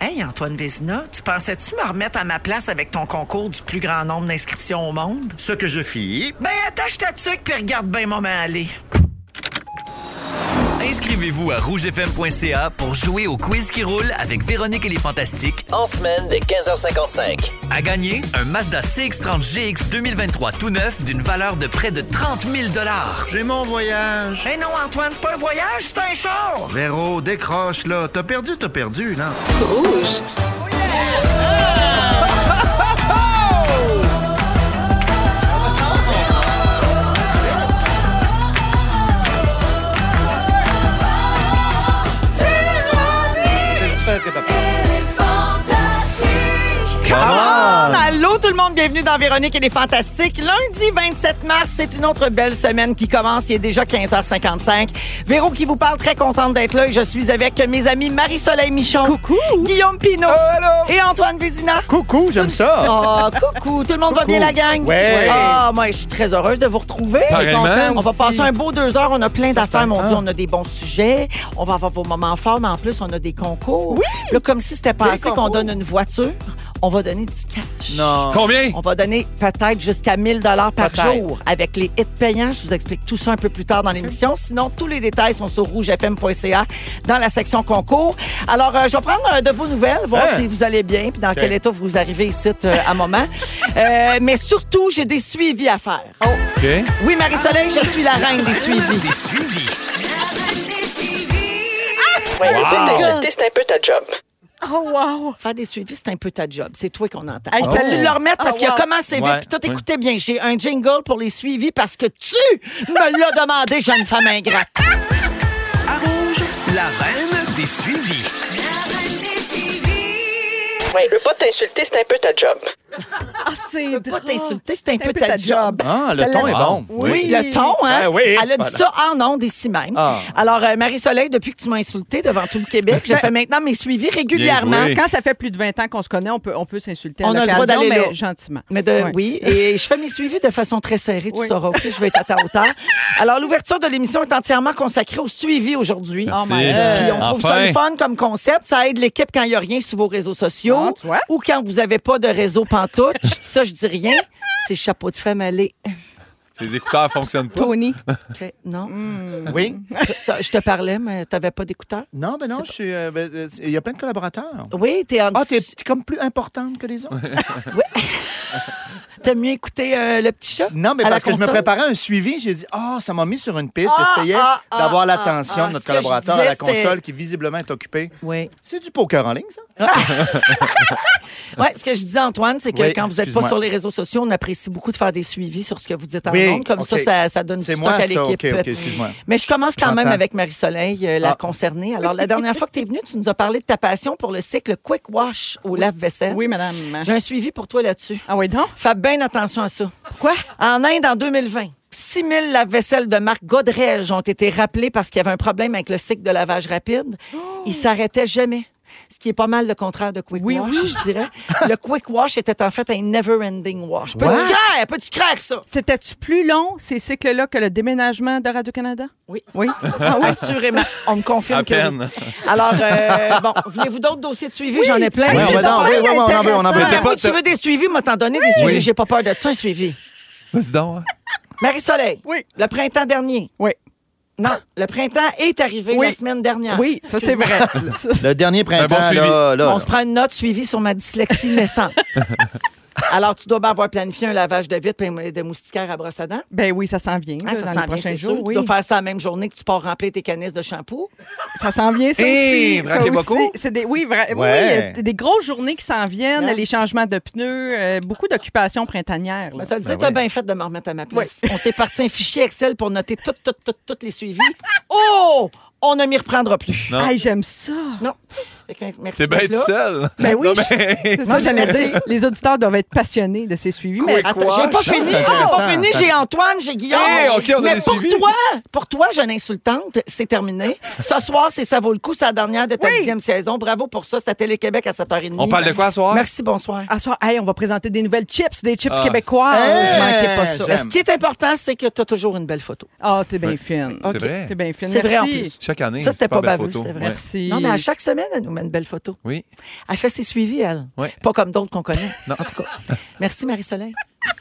Hey, Antoine Vézina, tu pensais-tu me remettre à ma place avec ton concours du plus grand nombre d'inscriptions au monde? Ce que je fis. Ben, attache ta tuque puis regarde bien moment aller. Inscrivez-vous à rougefm.ca pour jouer au quiz qui roule avec Véronique et les Fantastiques en semaine dès 15h55. À gagner, un Mazda CX-30 GX 2023 tout neuf d'une valeur de près de 30 000 $. J'ai mon voyage. Hey non, Antoine, c'est pas un voyage, c'est un char! Véro, décroche, là. T'as perdu, là. Rouge. Allô tout le monde, bienvenue dans Véronique et les Fantastiques. Lundi 27 mars, c'est une autre belle semaine qui commence. Il est déjà 15h55. Véro qui vous parle, très contente d'être là. Et je suis avec mes amis Marie-Soleil Michon. Coucou. Guillaume Pinault. Et Antoine Vézina. Coucou, j'aime ça. Oh, coucou. Tout le monde va bien, la gang? Ouais. Ah, moi, je suis très heureuse de vous retrouver. On va passer un beau 2 heures. On a plein d'affaires, mon Dieu. On a des bons sujets. On va avoir vos moments forts, mais en plus, on a des concours. Oui. Là, comme si c'était passé qu'on donne une voiture. On va donner du cash. Non. Combien? On va donner peut-être jusqu'à 1 000 $ par jour avec les hits payants. Je vous explique tout ça un peu plus tard dans l'émission. Sinon, tous les détails sont sur rougefm.ca dans la section concours. Alors, je vais prendre de vos nouvelles, voir si vous allez bien puis dans quel état vous arrivez ici à moment. Mais surtout, j'ai des suivis à faire. Oh. OK. Oui, Marie-Soleil, je suis la reine des suivis. Des suivis. T'insulter, c'est un peu ta job. Oh wow! Faire des suivis, c'est un peu ta job. C'est toi qu'on entend. Oh. Tu le remettre parce qu'il a commencé vite Ouais. puis tout écoutait bien. J'ai un jingle pour les suivis parce que tu me l'as demandé, jeune femme ingrate. À Rouge, la reine des suivis. Je veux pas t'insulter, c'est un peu ta job. C'est pas t'insulter, c'est un peu ta job. Ah, le ton est bon. Oui, le ton, hein? Ah oui, Elle a dit voilà. ça en ondes ici même. Ah. Alors, Marie-Soleil, depuis que tu m'as insulté devant tout le Québec, je fais maintenant mes suivis régulièrement. Bien joué. Quand ça fait plus de 20 ans qu'on se connaît, on peut s'insulter à On a le droit l'occasion, d'aller mais là. gentiment. Mais Ouais. oui, et je fais mes suivis de façon très serrée, tu Oui. sauras, OK? Je vais être à ta hauteur. Alors, l'ouverture de l'émission est entièrement consacrée au suivi aujourd'hui. Merci. Puis on trouve ça Enfin. le fun comme concept. Ça aide l'équipe quand il n'y a rien sur vos réseaux sociaux Ah, tu vois? ou quand vous n'avez pas de réseau pantoute. Ça, je dis rien. C'est chapeau de femme allé. Ces écouteurs fonctionnent pas. Tony. OK, non. Oui. Je te parlais, mais tu n'avais pas d'écouteur. Non, ben non, je suis. Il y a plein de collaborateurs. Oui, t'es en Ah, t'es discussion. comme plus importante que les autres? T'aimes mieux écouter le petit chat? Non, mais à la parce que je me console? préparais un suivi, j'ai dit, ça m'a mis sur une piste. Ah, J'essayais d'avoir l'attention de notre ce que je collaborateur disais, à la c'était- console qui visiblement est occupé. Oui. C'est du poker en ligne, ça? Oui, ce que je disais, Antoine, c'est que Oui, quand vous n'êtes pas excuse-moi. sur les réseaux sociaux, on apprécie beaucoup de faire des suivis sur ce que vous dites en Oui, monde. Comme OK. ça donne du C'est stock moi, à ça. l'équipe. OK, excuse-moi. Mais je commence quand même J'entends. avec Marie-Soleil, la Ah. concernée. Alors, la dernière fois que tu es venue, tu nous as parlé de ta passion pour le cycle Quick Wash au lave-vaisselle. Oui, madame. J'ai un suivi pour toi là-dessus. Ah oui, donc? Fais bien attention à ça. Quoi? En Inde, en 2020, 6 000 lave-vaisselle de marque Godrej ont été rappelés parce qu'il y avait un problème avec le cycle de lavage rapide. Ils s'arrêtaient jamais. Ce qui est pas mal le contraire de Quick Wash, je dirais. Le Quick Wash était en fait un never-ending wash. Peux-tu craire ça? C'était-tu plus long, ces cycles-là, que le déménagement de Radio-Canada? Oui. Oui? Assurément. On me confirme À que oui. peine. Alors, bon, voulez-vous d'autres dossiers de suivi? J'en ai plein. Oui, C'est on va donc dans- bien oui, on en veut, on en veut. intéressant. T'es pas- Tu veux des suivis? Moi, t'en donner des suivis. Oui. J'ai pas peur de ça, un suivi. Vas-y donc. Marie-Soleil. Oui. Le printemps dernier. Oui. Non, le printemps est arrivé Oui. la semaine dernière. Oui, ça, c'est vrai. Le dernier printemps, bon suivi. là. On se prend une note suivie sur ma dyslexie naissante. Alors, tu dois bien avoir planifié un lavage de vitre et de moustiquaires à brosse à dents. Ben oui, ça s'en vient Hein, là, ça dans s'en les vient, prochains c'est jours. sûr. Oui. Tu dois faire ça la même journée que tu pars remplir tes canisses de shampoing. Ça s'en vient, ça Hey, aussi. braquez Ça beaucoup. aussi. C'est oui, Ouais. il y a des grosses journées qui s'en viennent, Hein? les changements de pneus, beaucoup d'occupations printanières. là. Ben, t'as dit, Ben t'as oui. bien fait de me remettre à ma place. On s'est parti un fichier Excel pour noter tous les suivis. Oh! On ne m'y reprendra plus. Non. Hey, j'aime ça. Non. Fait que, merci T'es bien d'être tout là. seul. Ben oui, Non, mais- c'est ça, j'allais dire. Les auditeurs doivent être passionnés de ces suivis. Mais Attends, j'ai pas Ça, fini. c'est J'ai intéressant. pas fini. J'ai Antoine, j'ai Guillaume. Hey, OK, on a Mais des pour suivis. toi, jeune insultante, c'est terminé. Ce soir, c'est Ça vaut le coup, c'est la dernière de ta 10e saison. Bravo pour ça. C'est à Télé-Québec à 7h30. On parle de quoi ce soir? Merci, bonsoir. à soir, hey, on va présenter des nouvelles chips, des chips Ah, québécoises. hey, Manquez pas ça. j'aime. Ce qui est important, c'est que tu as toujours une belle photo. Ah, t'es bien fine. C'est vrai. T'es bien fine. C'est vrai en Merci. plus. Chaque année, Ça, c'était super pas belle baveux, photo. c'est vrai. Ouais. Merci. Non, mais à chaque semaine, elle nous met une belle photo. Oui. Elle fait ses suivis, elle. Oui. Pas comme d'autres qu'on connaît. Non. En tout cas. Merci, Marie-Soleil.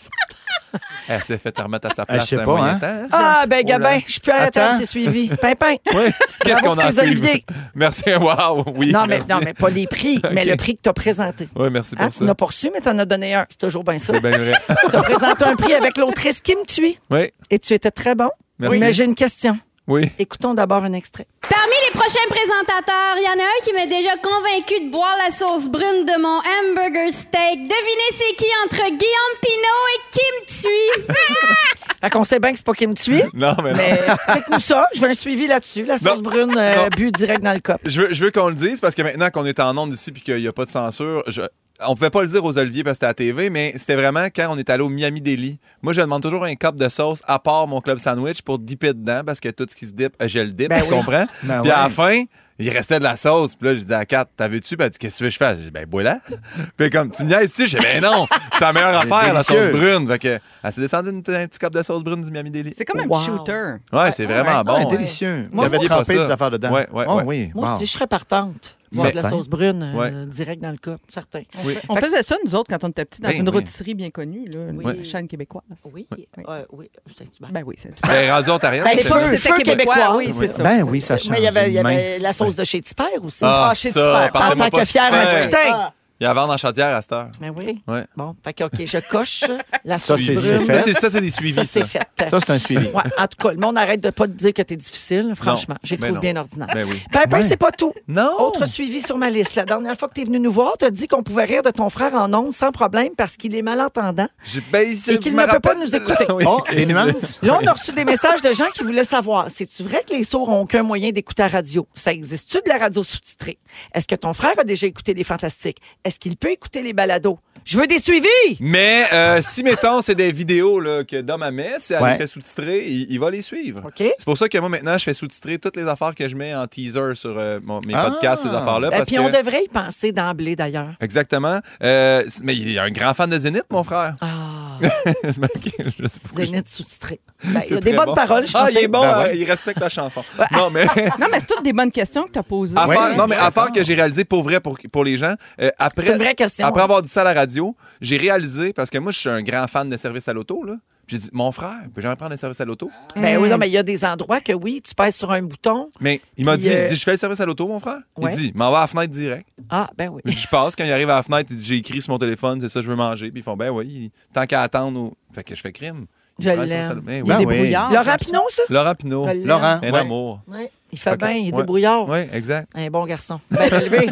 Elle s'est fait remettre à sa Je place sais un pas, moyen hein. temps. Ah, ben, Oh là. Gabin, je suis plus arrêtée Attends. de ses suivis. Pimpin. Oui. Qu'est-ce Bravo qu'on a pour tes Olivier. Merci. Wow. Oui. Non, mais, merci. non, mais pas les prix, mais OK. le prix que tu as présenté. Oui, merci pour Hein, tu ça. n'as pas reçu, mais tu en as donné un. C'est toujours bien ça. C'est bien vrai. Tu as présenté un prix avec l'autrice Kim Thuy Oui. et tu étais très bon. Merci. Mais j'ai une question. Oui. Écoutons d'abord un extrait. Parmi les prochains présentateurs, il y en a un qui m'a déjà convaincu de boire la sauce brune de mon hamburger steak. Devinez c'est qui entre Guillaume Pinault et Kim Thuy? Fait qu'on sait bien que c'est pas Kim Thuy, Non, mais non. mais explique-nous ça. Je veux un suivi là-dessus. La sauce Non. brune Non. bu direct dans le cop. Je veux qu'on le dise parce que maintenant qu'on est en onde ici puis qu'il n'y a pas de censure, on pouvait pas le dire aux Olivier parce que c'était à la TV, mais c'était vraiment quand on est allé au Miami Deli. Moi, je demande toujours un cup de sauce à part mon club sandwich pour dipper dedans parce que tout ce qui se dip, je le dip, Ben tu oui. comprends? Ben Puis à la ouais. fin, il restait de la sauce. Puis là, je dis à Kat, t'as vu-tu? Puis elle dit, qu'est-ce que tu veux que je fasse? J'ai dit, ben, bois-la. Puis comme, tu me niaises-tu? J'ai dit, ben non, c'est la meilleure affaire, la sauce délicieux. brune. Fait que, elle s'est descendue un petit cup de sauce brune du Miami Deli. C'est comme un Wow. petit shooter. Ouais, c'est vraiment Ah, bon. délicieux. Moi, Il y avait j'oubliais pas trempé ça. des affaires dedans. Ouais, ouais, Oh, ouais. oui. Moi Wow. aussi, je serais partante. Boire de la Certain. sauce brune Ouais. direct dans le cop, certain. Oui. On faisait ça, nous autres, quand on était petits, dans Ben une oui. rôtisserie bien connue, là, une chaîne québécoise. Oui, oui. C'est-tu Ben oui, c'est Ben, rendu ontarienne, Ben, c'est feu, bien. feu québécois. Oui, c'est ça. Ben oui, ça change. Mais il y avait Humain. la sauce de chez Tipper aussi. Ah, chez ça, Tipper. En parlez-moi tant pas que de fier Tipper. masculin. Il y a à vendre en chaudière à cette heure. Mais oui. Ouais. Bon, fait que, OK, je coche la Ça, sauce c'est brune. fait. Ça, c'est des suivis. Ça, c'est fait. Ça, c'est un suivi. Ouais, en tout cas, le monde arrête de pas te dire que t'es difficile, franchement. J'ai ben trouvé non. bien ordinaire. Ben oui. Pimpin, Ouais. c'est pas tout. Non. Autre suivi sur ma liste. La dernière fois que tu es venu nous voir, tu as dit qu'on pouvait rire de ton frère en ondes sans problème parce qu'il est malentendant et qu'il ne peut pas nous écouter. Oui. Oh, les nuances? Là, on a reçu des messages de gens qui voulaient savoir, c'est-tu vrai que les sourds n'ont aucun moyen d'écouter la radio? Ça existe-tu de la radio sous-titrée? Est-ce que ton frère a déjà écouté les Fantastiques? Est-ce qu'il peut écouter les balados? Je veux des suivis! Mais si, mettons, c'est des vidéos là, que Dom a mis, si elle Ouais. les fait sous-titrer, il va les suivre. OK. C'est pour ça que moi, maintenant, je fais sous-titrer toutes les affaires que je mets en teaser sur mes podcasts, ces affaires-là. Ben, parce puis que... on devrait y penser d'emblée, d'ailleurs. Exactement. Mais il est un grand fan de Zénith, mon frère. Ah, C'est marqué, je sais pas pourquoi je- Zénith sous-titré. Ben, il y C'est a des très bonnes bon. paroles, je Ah, il est suis bon, Ben ouais. il respecte la chanson. Non, mais... Non, mais c'est toutes des bonnes questions que tu as posées. Affaire, Ouais, non, mais je suis affaire d'accord. que j'ai réalisé pour vrai pour les gens. Après, C'est une vraie question. Après hein. avoir dit ça à la radio, j'ai réalisé, parce que moi, je suis un grand fan de service à l'auto, là. J'ai dit, mon frère, peut jamais prendre un service à l'auto? Ben oui, non, mais il y a des endroits que oui, tu pèses sur un bouton. Mais il m'a Puis, dit, il dit, je fais le service à l'auto, mon frère. Ouais. Il dit, m'en va à la fenêtre direct. Ah, ben oui. Puis je passe, quand il arrive à la fenêtre, il dit, j'ai écrit sur mon téléphone, c'est ça, je veux manger. Puis ils font, ben oui, tant qu'à attendre. Fait que je fais crime. Je prend le service à l'aime. l'auto. Ben Il est oui. oui. débrouillard. Laurent Pinot, ça? Laurent Pinault. Je l'aime. Laurent. Un ouais. amour. Ouais. Il fait Ok. bien, il est Ouais. débrouillard. Oui, exact. Un bon garçon. Ben,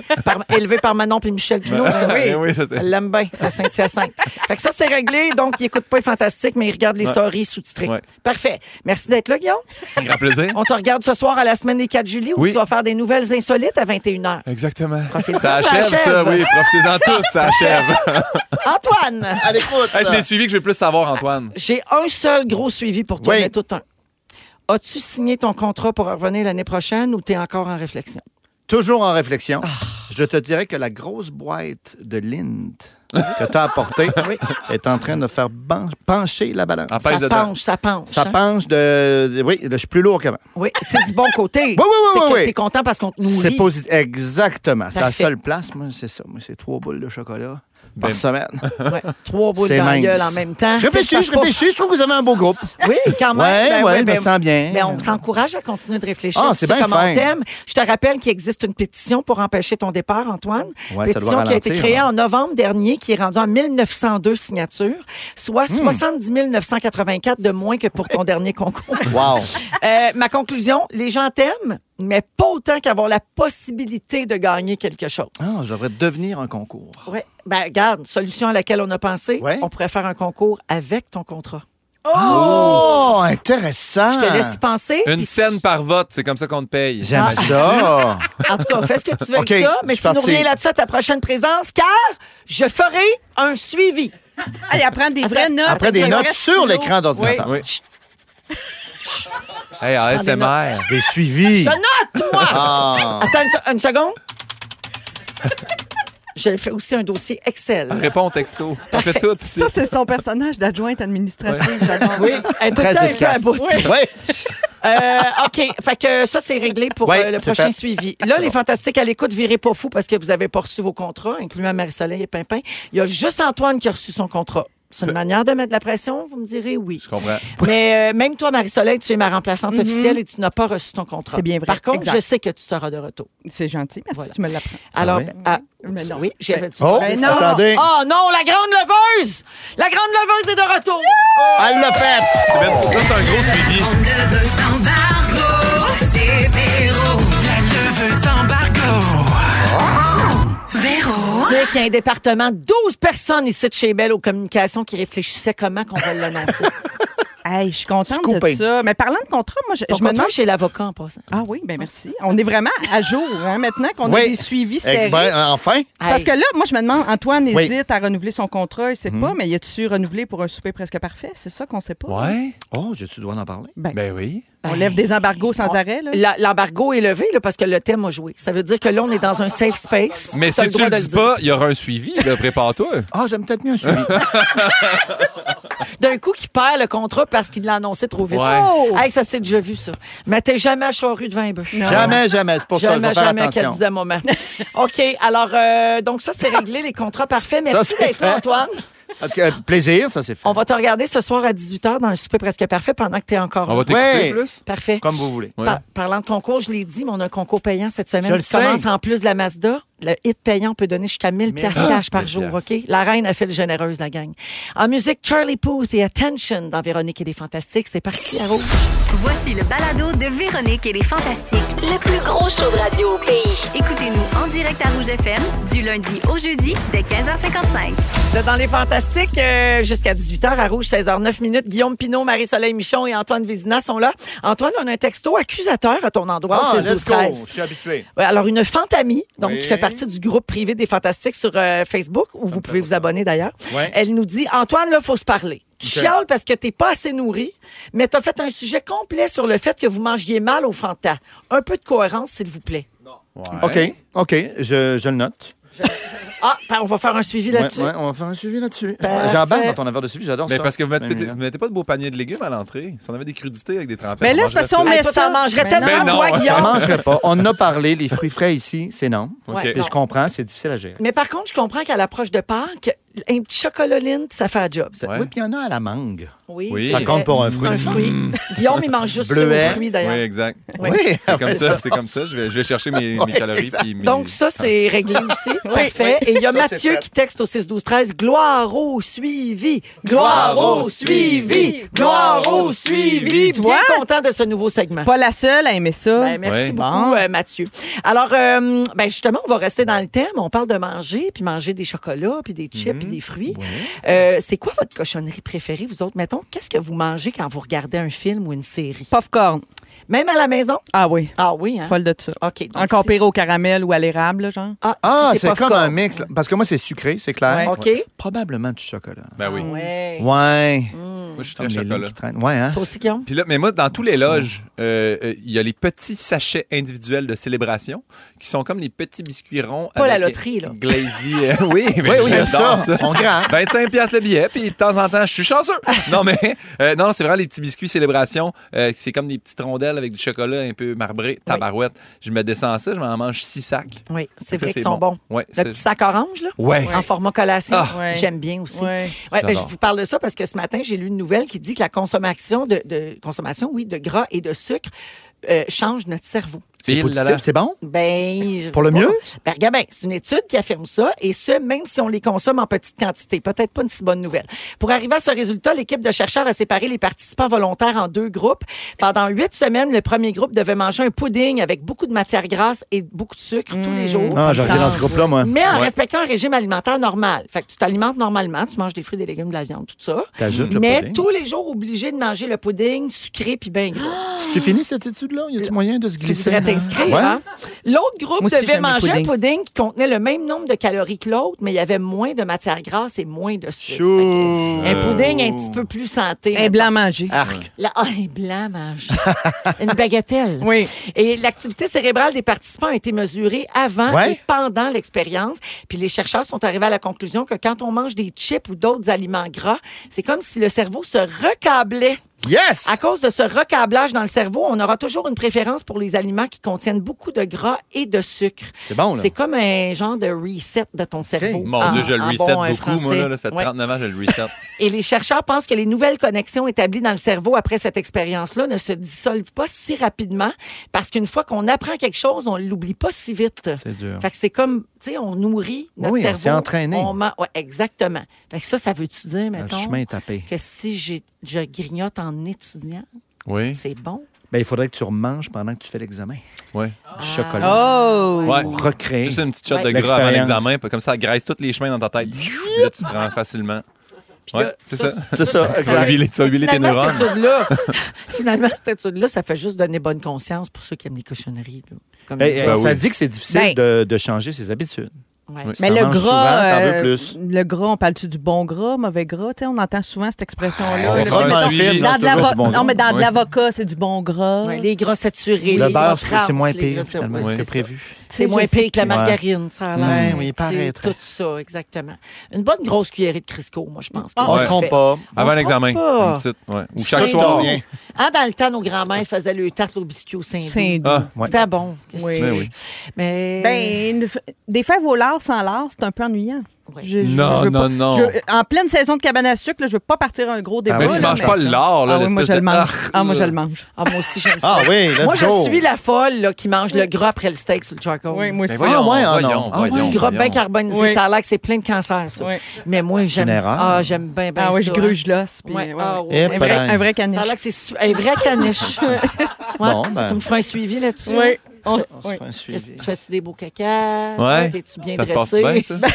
élevé par Manon puis Michel Pinot. ça, oui. Oui, je sais. Elle l'aime bien, à Saint-Hyacinthe. Fait que ça, c'est réglé. Donc, il écoute pas les Fantastiques, mais il regarde les Ouais. stories sous-titrées. Ouais. Parfait. Merci d'être là, Guillaume. Un grand plaisir. On te regarde ce soir à la semaine des 4 juillet où Oui. tu vas faire des nouvelles insolites à 21h. Exactement. Profitez-en, Ça ça achève, ça, achève. oui. Profitez-en tous, ça achève. Antoine, À l'écoute. Hey, c'est le suivi que je veux plus savoir, Antoine. j'ai un seul gros suivi pour toi, Oui. mais tout un. As-tu signé ton contrat pour revenir l'année prochaine ou tu es encore en réflexion? Toujours en réflexion. Ah. Je te dirais que la grosse boîte de Lind que tu as apportée est en train de faire pencher la balance. En pèse Ça dedans. penche, ça penche. Ça hein? penche de... Oui, je suis plus lourd qu'avant. Oui, c'est du bon côté. Oui, oui, oui, C'est oui, que oui. t'es content parce qu'on te nourrit. C'est positif. Exactement. C'est la Parfait. seule place, moi, c'est ça. Moi, c'est 3 boules de chocolat Ben, par semaine. Ouais, 3 boules C'est dans la mince. gueule en même temps. Je réfléchis. Je trouve que vous avez un beau groupe. Oui, quand même. Ouais, Ben ouais, oui, je me sens bien. Mais on t'encourage à continuer de réfléchir. Ah, Tu c'est sais bien comment fin. on t'aime. Je te rappelle qu'il existe une pétition pour empêcher ton départ, Antoine. Ouais, ça doit pétition qui a été ralentir, créée hein. en novembre dernier, qui est rendue en 1902 signatures, soit 70 984 de moins que pour ton dernier concours. Wow. Ma conclusion, les gens t'aiment, mais pas autant qu'avoir la possibilité de gagner quelque chose. Ah, je devrais devenir un concours. Oui. Ben, regarde, solution à laquelle on a pensé, Ouais. on pourrait faire un concours avec ton contrat. Oh, intéressant. Je te laisse y penser. Une puis scène par vote, c'est comme ça qu'on te paye. J'aime ça. En tout cas, fais ce que tu veux OK, avec ça, mais je suis tu nous parti. reviens là-dessus à ta prochaine présence, car je ferai un suivi. Allez, à prendre des vraies notes. Après des Avec un notes vrai sur stylo. l'écran d'ordinateur. Oui. Hey, ASMR. Des suivis. Je note, moi! Ah. Attends une seconde. Je fais aussi un dossier Excel. Réponds au texto. On fait tout ici. Ça, c'est son personnage d'adjointe administrative. J'adore Oui, ça. elle est tout le Très temps efficace. un peu à bout. Oui. OK. Fait que ça, c'est réglé pour Ouais, le c'est prochain fait. suivi. Là, les Fantastiques à l'écoute, virez pas fou parce que vous avez pas reçu vos contrats, incluant Marie-Soleil et Pimpin. Il y a juste Antoine qui a reçu son contrat. C'est une manière de mettre de la pression, vous me direz oui. Je comprends. Mais même toi, Marie-Soleil, tu es ma remplaçante officielle et tu n'as pas reçu ton contrat. C'est bien vrai. Par contre, Exact. je sais que tu seras de retour. C'est gentil, merci, Voilà. tu me l'apprends. Alors, Mais non. oui, j'avais dit. Oh, Ben non. attendez. Oh non, la grande leveuse! La grande leveuse est de retour! Elle l'a fait! Ça, c'est un gros suivi. Dire qu'il y a un département, 12 personnes ici de chez Belle aux communications qui réfléchissaient comment qu'on va l'annoncer. Hey, je suis contente Scoopé. de ça. Mais parlant de contrat, moi, je Ton me contrat demande... chez l'avocat en passant. Ah oui, bien merci. On est vraiment à jour maintenant qu'on a Oui. des suivis stériles. Enfin. Parce que là, moi, je me demande, Antoine Oui. hésite à renouveler son contrat, il sait pas, mais y a-tu renouvelé pour un souper presque parfait? C'est ça qu'on sait pas. Ouais. Oh, j'ai-tu le droit d'en parler? Ben oui. On lève des embargos sans arrêt, là. L'embargo est levé là, parce que le thème a joué. Ça veut dire que là, on est dans un safe space. Mais T'as si tu droit le de dis dire. pas, il y aura un suivi. Là, prépare-toi. Ah, j'aime peut-être mieux un suivi. D'un coup, qui perd le contrat parce qu'il l'a annoncé trop vite. Ouais. Oh! Hey, ça, c'est déjà vu, ça. Mais t'es jamais à Charrue devant un bœuf. Jamais. C'est pour ça que je Jamais, vais faire jamais qu'elle attention. disait moment. OK, alors, donc ça, c'est réglé, les contrats parfaits. Merci c'est d'être là, fait. Antoine. En tout cas, plaisir, ça c'est fait. On va te regarder ce soir à 18h dans un souper presque parfait pendant que tu es encore On là. va t'écouter Ouais. plus. Parfait. Comme vous voulez. Ouais. Parlant de concours, je l'ai dit, mais on a un concours payant cette Je semaine le qui sais. commence en plus de la Mazda. Le hit payant peut donner jusqu'à 1000 piastres cash par 1000 jour, piastres. OK? La reine a fait le généreuse, la gang. En musique, Charlie Puth et Attention dans Véronique et les Fantastiques. C'est parti, à Rouge. Voici le balado de Véronique et les Fantastiques. Le plus gros show de radio au pays. Écoutez-nous en direct à Rouge FM du lundi au jeudi dès 15h55. Là, dans les Fantastiques, jusqu'à 18h à Rouge, 16h09 minutes. Guillaume Pinot, Marie-Soleil Michon et Antoine Vézina sont là. Antoine, on a un texto accusateur à ton endroit Ah, au 16 let's go. 13. Je suis habitué. Ouais, alors, une fantamie, donc Oui. qui fait partie du groupe privé des Fantastiques sur Facebook, où vous pouvez vous abonner d'ailleurs. Ouais. Elle nous dit, Antoine, là, faut se parler. Tu OK. chiales parce que t'es pas assez nourri, mais t'as fait un sujet complet sur le fait que vous mangiez mal au Fanta. Un peu de cohérence, s'il vous plaît. OK, je le note. Ah, ben, on va faire un suivi là-dessus. Ouais, on va faire un suivi là-dessus. Parfait. J'embarque dans ton affaire de suivi, j'adore Mais ça. parce que vous Ben, mettez pas de beaux paniers de légumes à l'entrée. Si on avait des crudités avec des trempettes. Mais là, on c'est parce mangerait qu'on ça. met Toi, ça. t'en mangerais Mais tellement, non. toi, Mais non. Je Guillaume. ne mangerai pas. On en a parlé. Les fruits frais ici, c'est non. OK. Puis je comprends, c'est difficile à gérer. Mais par contre, je comprends qu'à l'approche de Pâques, un petit chocolat Lindt, ça fait un job. Ouais. Oui, puis il y en a à la mangue. Oui, Oui. c'est Ça vrai. compte pour un fruit. Un fruit. Guillaume, il mange juste Bleuet. ça aux fruits, d'ailleurs. Oui, exact. Oui. Oui, C'est comme ça, c'est comme ça. Je vais chercher mes calories. exact. Puis mes... Donc, ça, c'est réglé aussi. Parfait. Et il y a Ça, c'est Mathieu fait. qui texte au 6-12-13. Gloire au suivi. Gloire au suivi. Gloire au suivi. Tu Bien vois? content de ce nouveau segment. Pas la seule à aimer ça. Ben, merci Ouais. beaucoup, Bon. Mathieu. Alors, ben justement, on va rester dans le thème. On parle de manger, puis manger des chocolats, puis des chips, puis des fruits. C'est quoi votre cochonnerie préférée, vous autres? Mettons, qu'est-ce que vous mangez quand vous regardez un film ou une série? Popcorn. Même à la maison? Ah oui. Ah oui, hein? Folle de ça. OK. donc Encore si- pire au caramel ou à l'érable, là, genre. Ah, si c'est comme popcorn. un mix. là. Parce que moi, c'est sucré, c'est clair. OK. Probablement du chocolat. Ben oui. Ouais. Ouais. Moi, je suis Comme très les lignes chocolat. qui traînent. Ouais, hein? Toi aussi, Guillaume? Puis là, mais moi, dans tous les loges, il y a les petits sachets individuels de célébration qui sont comme les petits biscuits ronds. Pas la avec loterie, là. Glazy. Oui, mais Oui, il y a j'adore ça. Ils sont grands. 25 piastres le billet, puis de temps en temps, je suis chanceux. Non, mais non, c'est vraiment les petits biscuits célébration. C'est comme des petites rondelles avec du chocolat un peu marbré, tabarouette. Je me descends ça, je m'en mange 6 sacs. Oui, c'est Ça, vrai c'est qu'ils sont bons. Ouais, Le c'est- petit sac orange, là? Ouais. En format collation. Ah. Ouais. J'aime bien aussi. Ouais. Ouais, ben, je J'adore. vous parle de ça parce que ce matin, j'ai lu une nouvelle qui dit que la consommation de gras et de sucre change notre cerveau. C'est Il positif, là là. c'est bon? Ben, je Pour sais le pas. mieux? Ben, regarde bien, c'est une étude qui affirme ça, et ce, même si on les consomme en petite quantité. Peut-être pas une si bonne nouvelle. Pour arriver à ce résultat, l'équipe de chercheurs a séparé les participants volontaires en 2 groupes. Pendant 8 semaines, le premier groupe devait manger un pudding avec beaucoup de matière grasse et beaucoup de sucre tous les jours. Ah, j'ai regardé dans ce groupe-là, moi. Mais en Ouais. respectant un régime alimentaire normal. Fait que tu t'alimentes normalement, tu manges des fruits, des légumes, de la viande, tout ça. T'ajoutes le Mais pudding. tous les jours, obligé de manger le pudding sucré puis bien gras. Si tu finis cette étude-là, y a-tu moyen de se Tu glisser? devrais t'inscrire. Ouais. Hein? L'autre groupe Moi aussi, devait j'aime le manger un pudding. pudding qui contenait le même nombre de calories que l'autre, mais il y avait moins de matière grasse et moins de sucre. Chou. Fait que un pudding un petit peu plus santé. Un blanc mangé. Arc. Un blanc mange. Une bagatelle. Oui. Et l'activité cérébrale des participants a été mesurée avant Ouais. et pendant l'expérience. Puis les chercheurs sont arrivés à la conclusion que quand on mange des chips ou d'autres aliments gras, c'est comme si le cerveau se recablait Yes! À cause de ce recablage dans le cerveau, on aura toujours une préférence pour les aliments qui contiennent beaucoup de gras et de sucre. C'est bon, là. C'est comme un genre de reset de ton cerveau. Mon Dieu, je le reset bon, beaucoup. français. Moi, là, ça fait Ouais. 39 ans que je le reset. Et les chercheurs pensent que les nouvelles connexions établies dans le cerveau après cette expérience-là ne se dissolvent pas si rapidement parce qu'une fois qu'on apprend quelque chose, on ne l'oublie pas si vite. C'est dur. Fait que c'est comme, tu sais, on nourrit notre Oui, on cerveau. s'est entraîné. Ouais, exactement. Fait que ça veut-tu dire, Le mettons, chemin est tapé. que si je grignote en étudiant, Oui. c'est bon? Ben, il faudrait que tu remanges pendant que tu fais l'examen. Oui. Du chocolat. Oh! Ouais. Pour recréer. Juste une petite shot Ouais. de gras avant L'expérience. l'examen, puis comme ça, elle graisse tous les chemins dans ta tête. Puis là, tu te rends facilement. Puis Ouais, là, c'est ça. C'est ça, Tu vas exact. huiler tes Finalement, neurones. Finalement, cette étude-là, ça fait juste donner bonne conscience pour ceux qui aiment les cochonneries. Là. Comme Ça oui. dit que c'est difficile de changer ses habitudes. Ouais. Oui. Si Mais t'en le manges souvent, gras, t'en veux plus. le gras, on parle-tu du bon gras, mauvais gras? Tu sais, on entend souvent cette expression-là. On Là, fera tu sais, un mettons, film, dans là, de toujours l'avo- du bon non, gras. mais dans de Oui. l'avocat, c'est du bon gras. Ouais, les gras saturés, Le les beurre, gras trans, c'est moins les pire, gras- finalement. ouais, C'est ça. prévu. C'est moins pire que la margarine, ça a l'air. Ouais, oui, il C'est paraîtrait. tout ça, exactement. Une bonne grosse cuillerée de Crisco, moi, je pense. que On ça se trompe fait. pas. Avant se l'examen. trompe pas. Une petite, ouais. Ou chaque Ça soir. tombe bien. Ah, dans le temps, nos grands-mères faisaient le tarte au biscuit au Saint-Doux. Saint-Doux. Ah, Ouais. C'était bon. Oui. ben oui. Mais... Ben, des fèves au lard sans lard, c'est un peu ennuyant. Ouais. Non, veux non, pas- non. en pleine saison de cabane à sucre, là, je veux pas partir un gros débat. Ah Mais oui, tu là, manges mais- pas le lard, là, Ah oui, moi, l'espèce je le de- mange. Ah, moi, je le mange. Ah, moi aussi, j'aime ça. Ah oui, let's Moi, je go. suis la folle là, qui mange le gras après le steak sur le charcoal. Oui, moi aussi. Ben voyons, Ah ouais, ah voyons, non. Ah ouais. voyons, Du gras bien voyons. carbonisé, Oui. ça a l'air que c'est plein de cancer, ça. Oui. Mais moi, j'aime. une erreur. Ah, j'aime bien, bien Ah oui, ça. je gruge l'os. puis, Ouais, ouais, ah, ouais. ouais. Et Un vrai, padang. un vrai Ça caniche. a l'air que c'est un vrai caniche. Ouais. Bon, ben. Tu me feras un suivi là-dessus? Oui. On se Oui. fait un Qu'est-ce- suivi. Tu fais-tu des beaux cacas? Ouais. T'es-tu bien Ça se passe dressé? bien, ça?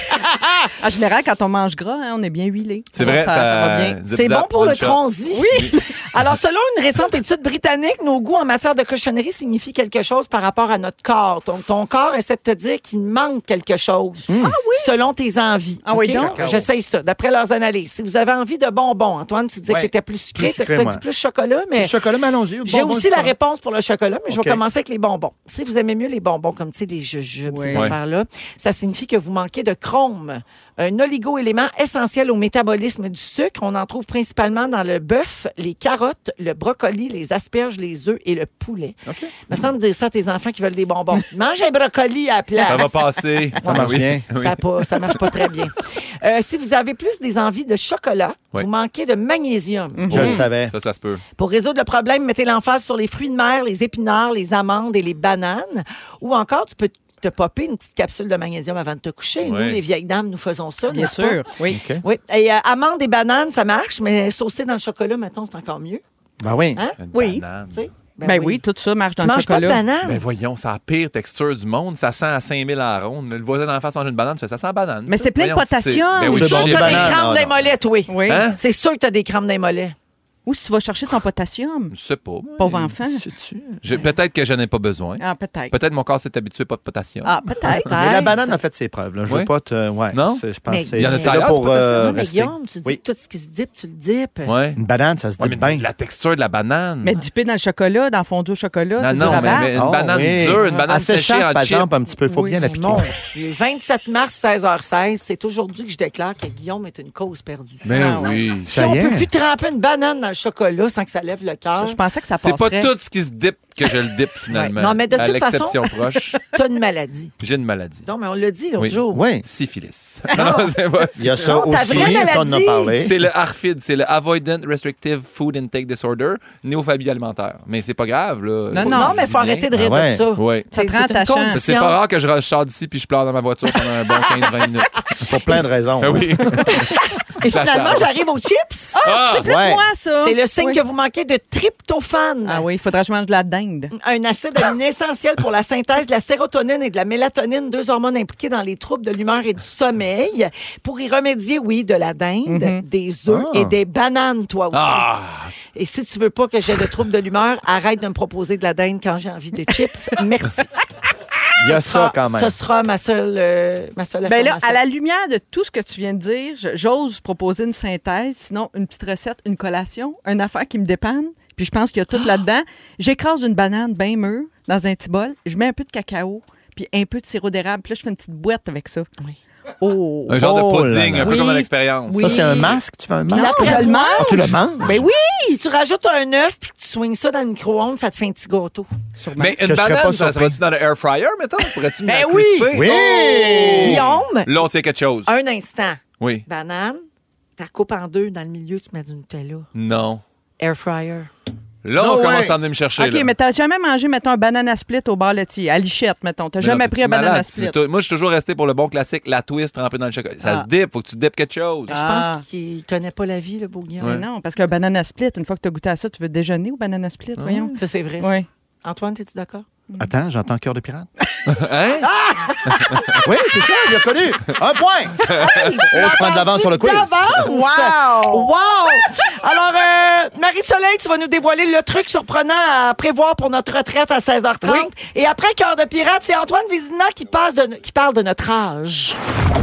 En général, quand on mange gras, hein, on est bien huilé. C'est vrai, ça va bien. zip, C'est zap, bon pour one le shot. transi. Oui. Alors, selon une récente étude britannique, nos goûts en matière de cochonnerie signifient quelque chose par rapport à notre corps. Ton corps essaie de te dire qu'il manque quelque chose. Ah oui? Selon tes envies. Ah oui, OK? donc? J'essaye ça, d'après leurs analyses. Si vous avez envie de bonbons, Antoine, tu disais Ouais. que tu étais plus sucré. Plus sucré, Tu as moi. dit plus chocolat, mais... Le chocolat, mais allons-y. J'ai Bonbon, aussi je la prends. réponse pour le chocolat, mais je OK. vais commencer avec les bonbons. Si vous aimez mieux les bonbons, comme tu sais, les jujubes, Oui. ces Ouais. affaires-là, ça signifie que vous manquez de chrome, un oligo-élément essentiel au métabolisme du sucre. On en trouve principalement dans le bœuf, les carottes, le brocoli, les asperges, les œufs et le poulet. OK. Me semble dire ça à tes enfants qui veulent des bonbons. Mange un brocoli à la place. Ça va passer. Ça marche Oui. bien. Oui. Ça marche pas très bien. Si vous avez plus des envies de chocolat, Ouais. vous manquez de magnésium. Je le savais. Ça se peut. Pour résoudre le problème, mettez l'emphase sur les fruits de mer, les épinards, les amandes et les bananes. Ou encore, tu peux te popper une petite capsule de magnésium avant de te coucher. Oui. Nous, les vieilles dames, nous faisons ça. Bien n'est-ce pas? sûr. Oui. OK. Oui. Et amandes et bananes, ça marche, mais saucer dans le chocolat, mettons, c'est encore mieux. Ben oui. Hein? Une Oui. banane. Tu sais? Ben oui, tout ça marche Tu dans le manges pas de chocolat. banane? Ben voyons, c'est la pire texture du monde. Ça sent à 5000 à la ronde. Le voisin d'en face mange une banane, tu fais, ça sent banane. Mais ça. c'est plein de Voyons, potassium. Ben oui, C'est je bon, sais des T'as pas. des bananes, crampes non, des non. mollets, toi. Oui. Hein? C'est sûr que t'as des crampes des mollets. Ou si tu vas chercher ton potassium, Je sais pas. pauvre enfant. Sais-tu? Peut-être que je n'ai pas besoin. Ah, peut-être. Peut-être mon corps s'est habitué pas de potassium. Ah, peut-être. Mais la banane a fait ses preuves. Là. Je veux Oui. pas te. Ouais. Non? Je pense Mais que il y en a c'est là ailleurs, pour du potassium? Non, mais rester. Guillaume, tu dis Oui. que tout ce qui se dippe, tu le dippes. Ouais. Une banane, ça se Ouais, dit mais bien. la texture de la banane. Mais dipper dans le chocolat, dans le fondu au chocolat, c'est non, dur à mais, battre. mais une Oh, banane oui. dure, une banane Elle séchée s'échappe, en par chip. exemple, un petit peu. Il faut Oui, bien la Mais piquer. mon Dieu, 27 mars, 16h16, c'est aujourd'hui que je déclare que Guillaume est une cause perdue. Mais Ah, oui. Si Ça on y est. peut plus tremper une banane dans le chocolat sans que ça lève le cœur, Je pensais que ça C'est passerait. pas tout ce qui se dippe que je le dippe finalement. Ouais. Non, mais de à toute façon- l'exception proche, t'as une maladie. j'ai une maladie. Non, mais on l'a dit l'autre Oui. jour. Oui. Syphilis. Non, c'est pas- Il y a ça Non, ta aussi. vraie Ça, on en a maladie. parlé. C'est le ARFID, c'est le Avoidant Restrictive Food Intake Disorder, néophobie alimentaire. Mais c'est pas grave, là. Non, Non, mais il faut arrêter de rire Ah ouais. de ça. Oui. Ça te rend une attachant. condition. C'est pas rare que je sors d'ici puis je pleure dans ma voiture pendant un bon 15-20 minutes. Pour plein de raisons. Ah oui. Et Ça finalement, charge. j'arrive aux chips. Ah! C'est plus Ouais. moi, ça. C'est le signe Oui. que vous manquez de tryptophane. Ah oui, il faudra que je mange de la dinde. Un acide aminé essentiel pour la synthèse de la sérotonine et de la mélatonine, deux hormones impliquées dans les troubles de l'humeur et du sommeil. Pour y remédier, oui, de la dinde, des œufs Ah. et des bananes, toi aussi. Ah! Et si tu veux pas que j'ai de troubles de l'humeur, arrête de me proposer de la dinde quand j'ai envie de chips. Merci. Il y a ça quand même. Ce sera ma seule Ben là, affirmation. à la lumière de tout ce que tu viens de dire, j'ose proposer une synthèse, sinon une petite recette, une collation, une affaire qui me dépanne. Puis je pense qu'il y a tout là-dedans. J'écrase une banane bien mûre dans un petit bol, je mets un peu de cacao, puis un peu de sirop d'érable. Puis là, je fais une petite boîte avec ça. Oui. Oh. Un genre Oh de pudding, là là. un peu Oui. comme une expérience. Oui. Ça, c'est un masque? Tu fais un masque? Non, je le mange. Ah, tu le manges? Ben oui! Si tu rajoutes un œuf puis que tu swings ça dans le micro-ondes, ça te fait un petit gâteau. Mais une Je serais banane, pas ça surpris. va-tu dans le air fryer, mettons? Pourrais-tu me Ben la oui. crisper? Oui! Guillaume, Là, on tient quelque chose. un instant. Oui. Banane, tu la coupes en deux. Dans le milieu, tu mets du Nutella. Non. Air fryer. Là, No on way. commence à venir me chercher. OK, là. mais t'as jamais mangé, mettons, un banana split au bar laitier, à lichette, mettons. T'as Mais jamais là, pris t'es-tu un banana malade? split. Moi, je suis toujours resté pour le bon classique, la twist trempée dans le chocolat. Ça Ah. se dip, faut que tu dippes quelque chose. Je Ah. pense qu'il connaît pas la vie, le beau Guillaume. Mais non, parce qu'un banana split, une fois que tu as goûté à ça, tu veux déjeuner au banana split, voyons. Ça, c'est vrai. Oui. Antoine, es-tu d'accord? Attends, j'entends cœur de pirate. Hein? Oui, c'est ça, j'ai reconnu. Un point. On se prend de l'avance sur le quiz. Wow! Wow! Alors, Marie-Soleil, tu vas nous dévoiler le truc surprenant à prévoir pour notre retraite à 16h30. Oui. Et après Cœur de pirate, c'est Antoine Vézina qui parle de notre âge.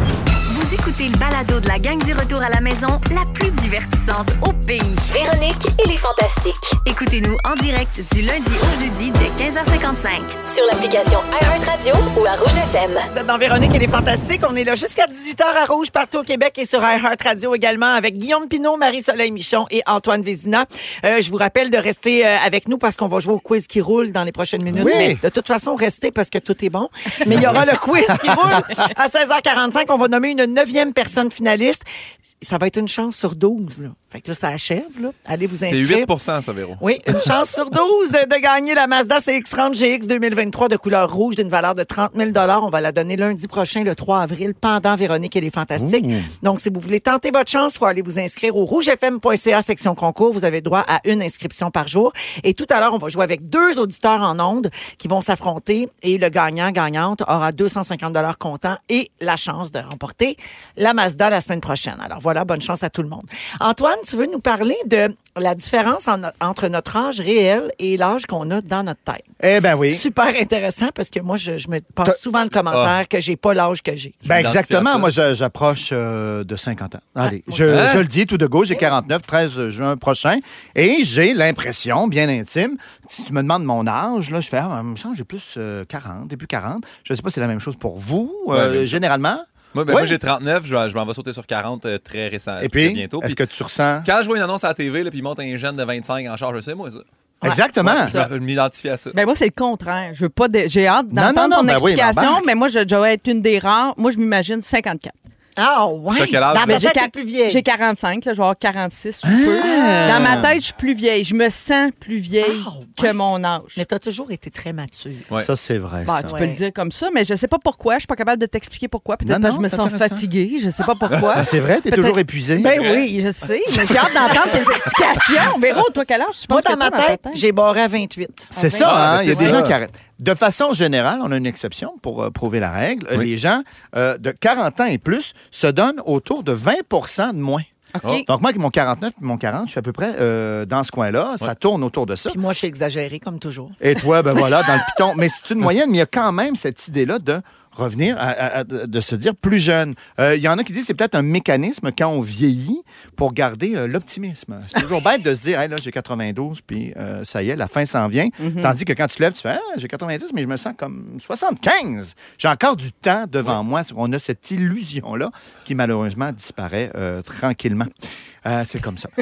Vous écoutez le balado de la gang du retour à la maison, la plus divertissante au pays. Véronique et les Fantastiques. Écoutez-nous en direct du lundi au jeudi dès 15h55. Sur l'application iHeartRadio ou à Rouge FM. Vous êtes dans Véronique et les Fantastiques. On est là jusqu'à 18h à Rouge, partout au Québec et sur iHeartRadio également avec Guillaume Pinault, Marie-Soleil Michon et Antoine Vézina. Je vous rappelle de rester avec nous parce qu'on va jouer au quiz qui roule dans les prochaines minutes. Oui. Mais de toute façon, restez parce que tout est bon. Mais il y aura le quiz qui roule à 16h45. On va nommer une 9e personne finaliste. Ça va être une chance sur 12. Là. Fait que là, ça achève. Là. Allez vous C'est inscrire. 8 ça, Véro. Oui, une chance sur 12 de gagner la Mazda CX-30 GX 2023 de couleur rouge d'une valeur de 30 000 $. On va la donner lundi prochain, le 3 avril, pendant Véronique et les Fantastiques. Donc, si vous voulez tenter votre chance, il faut aller vous inscrire au rougefm.ca section concours. Vous avez droit à une inscription par jour. Et tout à l'heure, on va jouer avec 2 auditeurs en ondes qui vont s'affronter et le gagnant-gagnante aura 250 $ comptant et la chance de remporter la Mazda la semaine prochaine. Alors voilà, bonne chance à tout le monde. Antoine, tu veux nous parler de la différence entre notre âge réel et l'âge qu'on a dans notre tête? Eh ben oui. Super intéressant parce que moi, je me passe souvent le commentaire que j'ai pas l'âge que j'ai. Ben exactement. ça. Moi, j'approche de 50 ans. Allez, moi, je le dis tout de go, j'ai 49, 13 juin prochain. Et j'ai l'impression, bien intime, si tu me demandes mon âge, là, je fais, il me semble que j'ai plus 40, début 40. Je ne sais pas si c'est la même chose pour vous, généralement. Moi, j'ai 39, je m'en vais sauter sur 40 très récemment. Et puis, bientôt. est-ce que tu ressens... Quand je vois une annonce à la TV, là, puis il monte un jeune de 25 en charge, je sais, moi, ça. Exactement. Je m'identifie à ça. Ben moi, c'est le contraire. Je veux pas j'ai hâte Non, d'entendre ton ben oui, explication, m'embarque. mais moi, je dois être une des rares. Moi, je m'imagine 54. Ah, ouais. T'as quel âge? Dans Mais ma j'ai tête, t'es plus vieille. J'ai 45, là, je vais avoir 46 sous peu. Dans ma tête, je suis plus vieille. Je me sens plus vieille que mon âge. Mais t'as toujours été très mature. Ouais. Ça, c'est vrai, Bah, ça. tu peux le dire comme ça, mais je sais pas pourquoi. Je suis pas capable de t'expliquer pourquoi. Peut-être Non, parce que je me c'est sens intéressant. fatiguée. Je sais pas pourquoi. Ben, c'est vrai, t'es Peut-être- toujours épuisé. Ben oui, je sais. Mais j'ai hâte d'entendre tes explications. Véro, toi, quel âge? Tu Moi, penses dans que ma t'as tête, j'ai barré à 28. C'est À ça, 20. hein? ben, Il y a c'est des ça. gens qui arrêtent. De façon générale, on a une exception pour prouver la règle. Oui. Les gens de 40 ans et plus se donnent autour de 20 de moins. OK. Donc, moi, avec mon 49 et mon 40, je suis à peu près dans ce coin-là. Ça tourne autour de ça. Puis moi, je suis exagérée, comme toujours. Et toi, ben voilà, dans le piton. Mais c'est une moyenne, mais il y a quand même cette idée-là de revenir de se dire plus jeune. Il y en a qui disent que c'est peut-être un mécanisme quand on vieillit pour garder l'optimisme. C'est toujours bête de se dire, hey, là, j'ai 92, puis ça y est, la fin s'en vient. Tandis que quand tu te lèves, tu fais, j'ai 90, mais je me sens comme 75. J'ai encore du temps devant moi. On a cette illusion-là qui, malheureusement, disparaît tranquillement. C'est comme ça.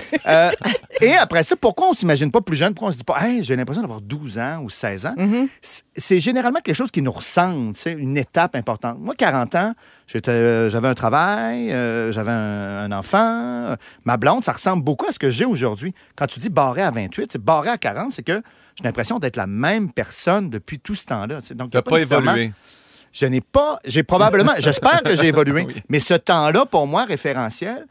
Et après ça, pourquoi on ne s'imagine pas plus jeune? Pourquoi on ne se dit pas, hey, j'ai l'impression d'avoir 12 ans ou 16 ans? C'est généralement quelque chose qui nous ressemble, tu sais, une étape importante. Moi, 40 ans, j'avais un travail, j'avais un enfant. Ma blonde, ça ressemble beaucoup à ce que j'ai aujourd'hui. Quand tu dis barré à 28, c'est barré à 40, c'est que j'ai l'impression d'être la même personne depuis tout ce temps-là. Tu sais. Donc, Tu n'as pas évolué. Je n'ai pas, j'ai probablement, j'espère que j'ai évolué, Oui. mais ce temps-là, pour moi, référentiel,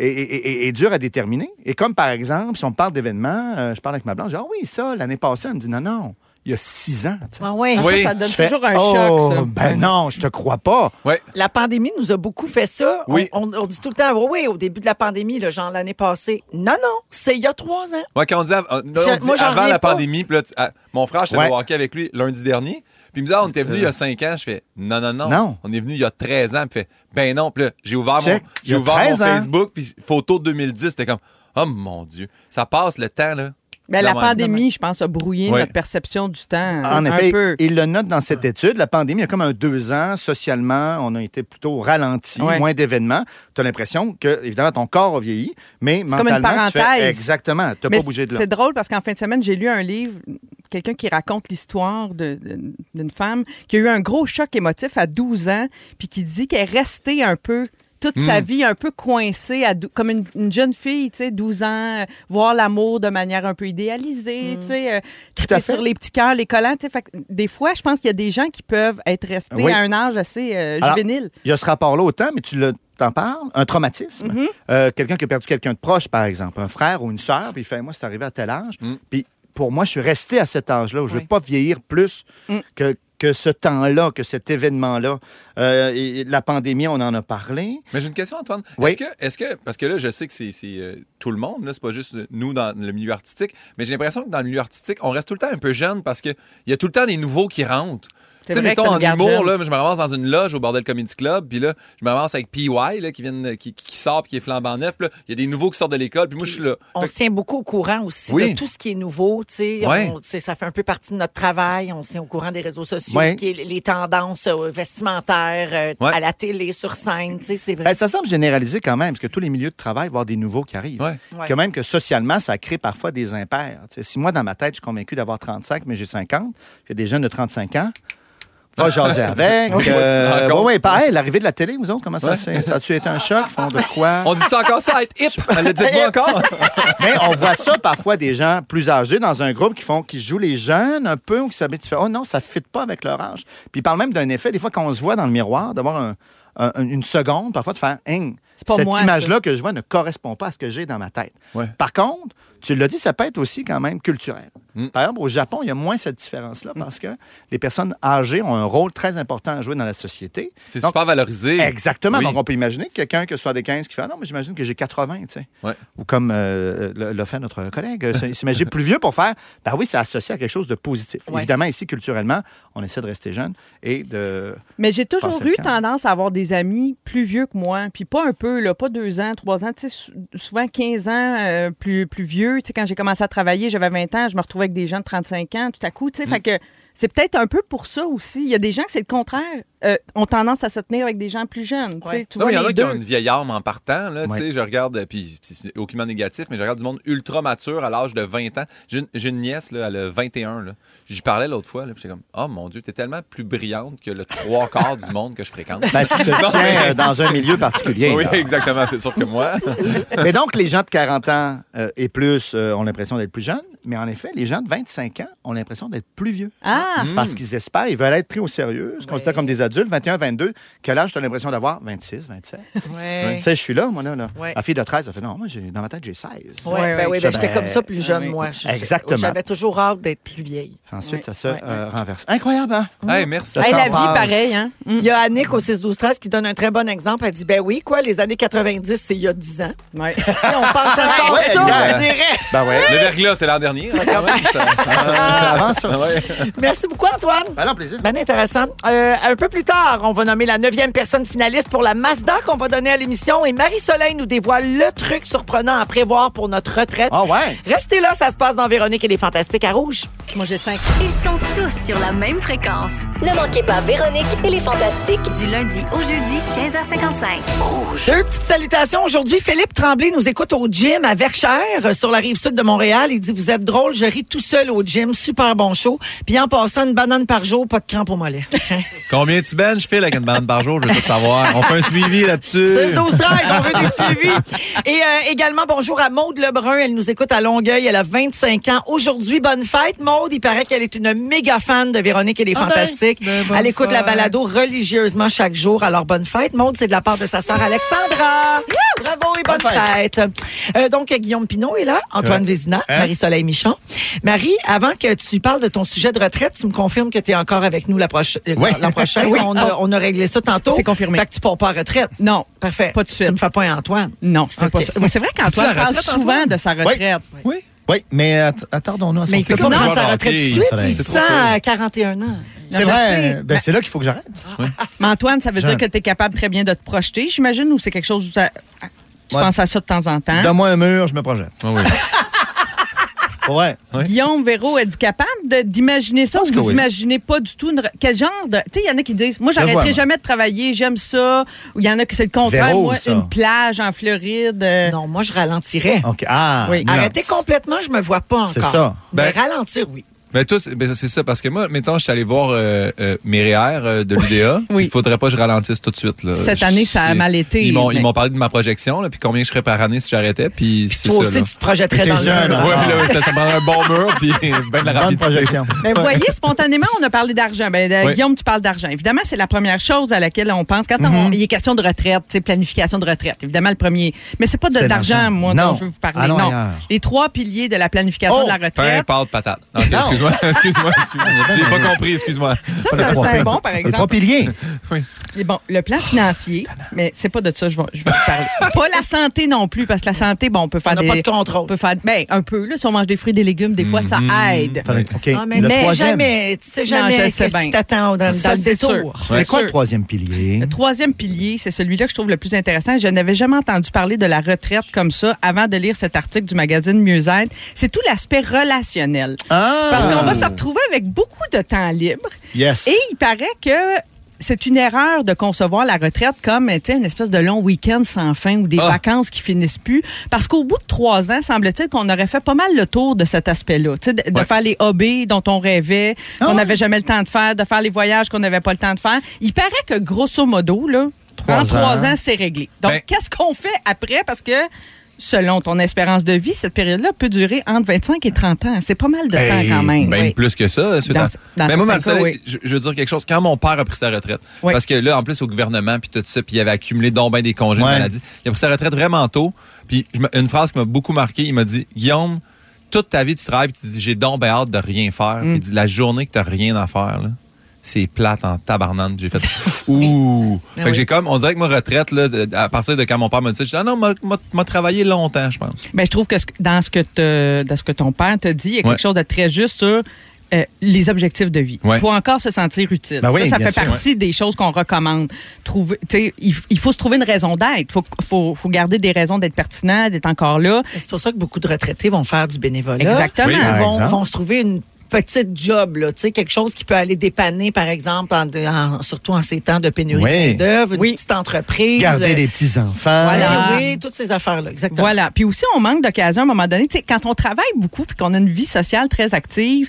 est dur à déterminer. Et comme, par exemple, si on parle d'événements, je parle avec ma blonde, je dis, ah oui, ça, l'année passée, elle me dit, non, il y a 6 ans. tu sais. Ah ouais. Oui. Ça donne Je fais, toujours un oh, choc, ça. ben non, je te crois pas. Ouais. La pandémie nous a beaucoup fait ça. Oui. On dit tout le temps, oui, au début de la pandémie, le genre l'année passée. Non, c'est il y a 3 ans. Ouais, quand on dit, Moi, j'en avant reviens la pas. pandémie, puis là, mon frère, j'étais Ouais. au hockey avec lui lundi dernier. Puis il me dit, on était venu il y a 5 ans. Je fais, non. Non. On est venu il y a 13 ans. Puis il fait, ben non. Puis là, j'ai ouvert Check. Il y j'ai a ouvert mon 13 ans. Facebook, puis photo de 2010. C'était comme, oh mon Dieu. Ça passe le temps, là. Ben, la pandémie, je pense, a brouillé notre perception du temps En un effet, peu. il le note dans cette étude. La pandémie, il y a comme 2 ans, socialement, on a été plutôt ralenti, moins d'événements. Tu as l'impression que, évidemment, ton corps a vieilli, mais c'est mentalement, comme une tu parenthèse. fais exactement. Tu n'as pas bougé de là. C'est drôle parce qu'en fin de semaine, j'ai lu un livre, quelqu'un qui raconte l'histoire d'une femme qui a eu un gros choc émotif à 12 ans, puis qui dit qu'elle est restée un peu toute sa vie un peu coincée, comme une jeune fille, tu sais, 12 ans, voir l'amour de manière un peu idéalisée, tu sais, triper sur les petits cœurs, les collants, tu sais. Fait que des fois, je pense qu'il y a des gens qui peuvent être restés à un âge assez juvénile. Il y a ce rapport-là au temps, mais t'en parles, un traumatisme. Quelqu'un qui a perdu quelqu'un de proche, par exemple, un frère ou une sœur, puis il fait, moi, c'est arrivé à tel âge, puis pour moi, je suis resté à cet âge-là où je ne veux pas vieillir plus que ce temps-là, que cet événement-là. Et la pandémie, on en a parlé. Mais j'ai une question, Antoine. Oui. Est-ce que parce que là, je sais que c'est tout le monde, là, c'est pas juste nous dans le milieu artistique, mais j'ai l'impression que dans le milieu artistique, on reste tout le temps un peu jeune parce qu'il y a tout le temps des nouveaux qui rentrent. Tu sais, mettons, en humour, là, je me ramasse dans une loge au Bordel Comedy Club, puis là, je me ramasse avec PY, là, qui sort, puis qui est flambant neuf, puis là, il y a des nouveaux qui sortent de l'école, puis moi, je suis là. On se tient beaucoup au courant aussi de tout ce qui est nouveau, tu sais. Ça fait un peu partie de notre travail. On se tient au courant des réseaux sociaux, ce qui est les tendances vestimentaires, à la télé, sur scène, tu sais, c'est vrai. Ça semble généralisé quand même, parce que tous les milieux de travail vont avoir des nouveaux qui arrivent. Quand même que socialement, ça crée parfois des impairs. Tu sais, si moi, dans ma tête, je suis convaincu d'avoir 35, mais j'ai 50, il y a des jeunes de 35 ans, va jaser avec. Oui, pareil, l'arrivée de la télé, vous autres, comment ça a-tu été un choc? Font de quoi? On dit ça encore, ça, être hip. Elle le dit encore? Mais on voit ça parfois des gens plus âgés dans un groupe qui jouent les jeunes un peu ou qui s'habituent. Tu fais, oh non, ça ne fit pas avec leur âge. Puis ils parlent même d'un effet, des fois, quand on se voit dans le miroir, d'avoir une seconde, parfois de faire, cette image-là que je vois ne correspond pas à ce que j'ai dans ma tête. Par contre, tu l'as dit, ça peut être aussi quand même culturel. Par exemple, au Japon, il y a moins cette différence-là parce que les personnes âgées ont un rôle très important à jouer dans la société. C'est super valorisé. Exactement. Oui. Donc, on peut imaginer que quelqu'un qui soit des 15 qui fait « non, mais j'imagine que j'ai 80 », tu sais. Ou comme l'a fait notre collègue, s'imaginer plus vieux pour faire « ben oui, c'est associé à quelque chose de positif ». Évidemment, ici, culturellement, on essaie de rester jeune et de... Mais j'ai toujours eu tendance à avoir des amis plus vieux que moi, puis pas un peu, là, pas 2 ans, 3 ans, tu sais, souvent 15 ans plus vieux. Tu sais, quand j'ai commencé à travailler, j'avais 20 ans, je me retrouvais avec des gens de 35 ans tout à coup, tu sais, fait que c'est peut-être un peu pour ça aussi. Il y a des gens que c'est le contraire, ont tendance à se tenir avec des gens plus jeunes. Tu vois, il y en a qui ont une vieille arme en partant. Là, je regarde, puis c'est aucunement négatif, mais je regarde du monde ultra mature à l'âge de 20 ans. J'ai une nièce, là, elle a 21. Là. J'y parlais l'autre fois, puis j'étais comme, oh mon Dieu, t'es tellement plus brillante que le 3/4 du monde que je fréquente. Ben, tu te tiens dans un milieu particulier. Oui, exactement, c'est sûr que moi. Mais donc, les gens de 40 ans et plus ont l'impression d'être plus jeunes, mais en effet, les gens de 25 ans ont l'impression d'être plus vieux. Parce qu'ils espèrent, ils veulent être pris au sérieux, se considèrent comme des adultes, 21, 22. Quel âge tu as l'impression d'avoir? 26, 27. Tu sais, je suis là, moi, là. La fille de 13, elle fait non, moi, dans ma tête, j'ai 16. J'étais comme ça plus jeune, moi. Exactement. J'avais toujours hâte d'être plus vieille. Ensuite, ça se renverse. Incroyable, hein? Hey, merci. La vie, pareil, hein? Il y a Annick au 6-12-13 qui donne un très bon exemple. Elle dit, ben oui, quoi, les années 90, c'est il y a 10 ans. On pense encore ça, on dirait. Ben ouais. Le verglas, c'est l'an dernier. Avant ça. Merci beaucoup, Antoine. Ben, plaisir. Ben intéressant. Un peu plus tard, on va nommer la 9e personne finaliste pour la Mazda qu'on va donner à l'émission. Et Marie-Soleil nous dévoile le truc surprenant à prévoir pour notre retraite. Ah ouais? Restez là, ça se passe dans Véronique et les Fantastiques à Rouge. Moi, j'ai 5. Ils sont tous sur la même fréquence. Ne manquez pas Véronique et les Fantastiques. Du lundi au jeudi, 15h55. Rouge. 2 petites salutations. Aujourd'hui, Philippe Tremblay nous écoute au gym à Verchères, sur la rive sud de Montréal. Il dit, vous êtes drôle, je ris tout seul au gym. Super bon show. Puis en passant, une banane par jour, pas de crampes au mollet. Combien tu benches, Phil, avec une banane par jour? Je veux tout savoir. On fait un suivi là-dessus. 6-12-13, on veut des suivis. Et également, bonjour à Maude Lebrun. Elle nous écoute à Longueuil. Elle a 25 ans. Aujourd'hui, bonne fête, Maude. Il paraît qu'elle est une méga fan de Véronique et les Fantastiques. Elle écoute la balado religieusement chaque jour. Alors, bonne fête. Maude, c'est de la part de sa sœur Alexandra. Bravo et bonne fête. Donc, Guillaume Pinault est là. Antoine Vézina. Marie-Soleil Michon. Marie, avant que tu parles de ton sujet de retraite, tu me confirmes que tu es encore avec nous l'an prochain. Oui. On a réglé ça tantôt. C'est confirmé. Fait que tu pars pas à retraite. Non. Parfait. Pas tout de suite. Tu me fais pas un Antoine. Non, je fais pas ça. C'est vrai qu'Antoine parle souvent de sa retraite. Oui, mais attardons-nous à son Mais il peut pas prendre sa retraite tout de suite. Il c'est sent à 41 ans. C'est vrai. Ben, c'est là qu'il faut que j'arrête. Mais Antoine, ça veut dire que tu es capable très bien de te projeter, j'imagine, ou c'est quelque chose où tu penses à ça de temps en temps? Donne-moi un mur, je me projette. Oui. Ouais. Guillaume, Véro, êtes-vous capable d'imaginer ça? Ou vous imaginez pas du tout quel genre de... Tu sais, il y en a qui disent, moi, j'arrêterai jamais de travailler, j'aime ça. Ou il y en a qui c'est le contraire. Véro, moi, ça. une plage en Floride. Non, moi, je ralentirais. OK. Ah, Oui. nuance. Arrêter complètement, je me vois pas encore. C'est ça. Mais ralentir, oui. Ben, c'est ça, parce que moi, mettons, je suis allé voir mes REER de l'UDA. Oui. Il faudrait pas que je ralentisse tout de suite. Là. Cette année, ça a mal été. Ils m'ont parlé de ma projection, là, puis combien je ferais par année si j'arrêtais, puis c'est Toi ça. aussi, Là. tu te projetterais T'es dans jeune, le hein? Oui, là, ça prendrait un bon mur, puis ben de la Bonne rapidité. projection. Mais vous voyez, spontanément, on a parlé d'argent. Oui. Guillaume, tu parles d'argent. Évidemment, c'est la première chose à laquelle on pense quand il est question de retraite, planification de retraite. Évidemment, le premier. Mais c'est pas C'est d'argent, l'argent. moi, Non. dont je veux vous parler. Allons non. ailleurs. Les 3 piliers de la planification de la Pain, retraite. pâte, patate. OK, Non. excuse-moi. J'ai pas compris, excuse-moi. Ça, c'est un bon, par Les 3 exemple. piliers. Et bon, le plan financier, mais c'est pas de ça que je vais vous parler. Pas la santé non plus, parce que la santé, bon, on peut faire On n'a pas de contrôle. On peut faire, un peu, là, si on mange des fruits et des légumes, des fois, ça aide. OK. Ah, mais Le mais troisième. jamais, tu sais Non, jamais je sais qu'est-ce bien. qui t'attend dans Ça, le c'est détour. sûr. C'est quoi sûr. le troisième pilier? Le troisième pilier, c'est celui-là que je trouve le plus intéressant. Je n'avais jamais entendu parler de la retraite comme ça avant de lire cet article du magazine Mieux-être. C'est tout l'aspect relationnel. Ah! Parce qu'on va se retrouver avec beaucoup de temps libre. Yes. Et il paraît que c'est une erreur de concevoir la retraite comme une espèce de long week-end sans fin ou des vacances qui finissent plus. Parce qu'au bout de 3 ans, semble-t-il qu'on aurait fait pas mal le tour de cet aspect-là. De faire les hobbies dont on rêvait, qu'on n'avait jamais le temps de faire, de faire les voyages qu'on n'avait pas le temps de faire. Il paraît que grosso modo, là, en 3 ans, c'est réglé. Donc, qu'est-ce qu'on fait après? Parce que selon ton espérance de vie, cette période-là peut durer entre 25 et 30 ans. C'est pas mal de temps quand même. Même Oui. plus que ça. Mais moi, Marcel, oui. je veux dire quelque chose. Quand mon père a pris sa retraite, Oui. parce que là, en plus, au gouvernement, puis tout ça, puis il avait accumulé donc ben des congés de maladie, il a pris sa retraite vraiment tôt. Puis une phrase qui m'a beaucoup marqué, il m'a dit, Guillaume, toute ta vie, tu travailles, puis tu dis, j'ai donc ben hâte de rien faire. Puis il dit, la journée que tu n'as rien à faire, là, c'est plate en tabarnane. J'ai fait ouh. Fait que j'ai comme, on dirait que ma retraite, là, à partir de quand mon père m'a dit ça, j'ai dit, ah non, m'a travaillé longtemps, je pense. Ben, je trouve que dans ce que ton père te dit, il y a quelque chose de très juste sur les objectifs de vie. Ouais. Il faut encore se sentir utile. Ben oui, ça bien fait sûr, partie des choses qu'on recommande. Il faut se trouver une raison d'être. Il faut garder des raisons d'être pertinent, d'être encore là. C'est pour ça que beaucoup de retraités vont faire du bénévolat. Exactement. Oui, par exemple. Vont se trouver une petite job, là, tu sais, quelque chose qui peut aller dépanner, par exemple, surtout en ces temps de pénurie d'œuvre, une petite entreprise. Garder les petits-enfants. Voilà. Oui, toutes ces affaires-là, exactement. Voilà. Puis aussi, on manque d'occasion à un moment donné. Tu sais, quand on travaille beaucoup puis qu'on a une vie sociale très active,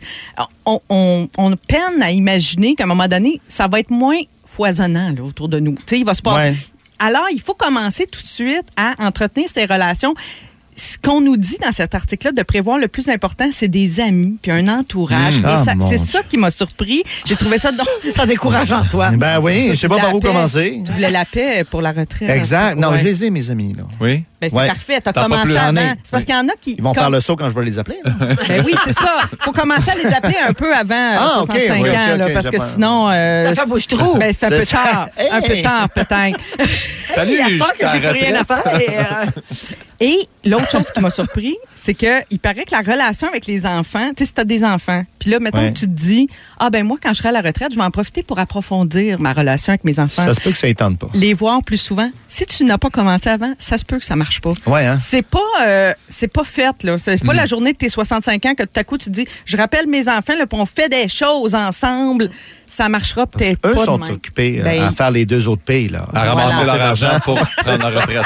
on peine à imaginer qu'à un moment donné, ça va être moins foisonnant là, autour de nous. Tu sais, il va se passer. Ouais. Alors, il faut commencer tout de suite à entretenir ces relations. Ce qu'on nous dit dans cet article-là, de prévoir le plus important, c'est des amis puis un entourage. Et c'est ça qui m'a surpris. J'ai trouvé ça ça décourageant, toi. Ben oui, je sais pas par où commencer. Tu voulais la paix pour la retraite. Exact. Non, Ouais. je les ai, mes amis. Là. Oui. Ben, c'est parfait. Tu as T'as pas commencé plus avant. d'années. C'est parce qu'il y en a qui... Ils vont faire le saut quand je vais les appeler. là. Ben oui, c'est ça. Il faut commencer à les appeler un peu avant 65 oui, ans, ok, là, parce que j'apprends. sinon... Ça fait bouche-trou. Ben, c'est un C'est peu ça. tard. Un peu Hey! tard, peut-être. Salut, J'espère que j'ai plus rien à faire. Et l'autre chose qui m'a surpris, c'est qu'il paraît que la relation avec les enfants, tu sais, si tu as des enfants, puis là, mettons que tu te dis, ben moi, quand je serai à la retraite, je vais en profiter pour approfondir ma relation avec mes enfants. Ça se peut que ça ne tente pas. Les voir plus souvent. Si tu n'as pas commencé avant, ça se peut que ça marche pas. Ouais, hein? C'est pas fait, là. C'est pas la journée de tes 65 ans que tout à coup tu te dis, je rappelle mes enfants, là, puis on fait des choses ensemble. Ça marchera peut-être pas. Eux de sont même. occupés Ben, à faire les 2 autres pays, là. À ramasser Voilà. leur argent pour prendre la retraite.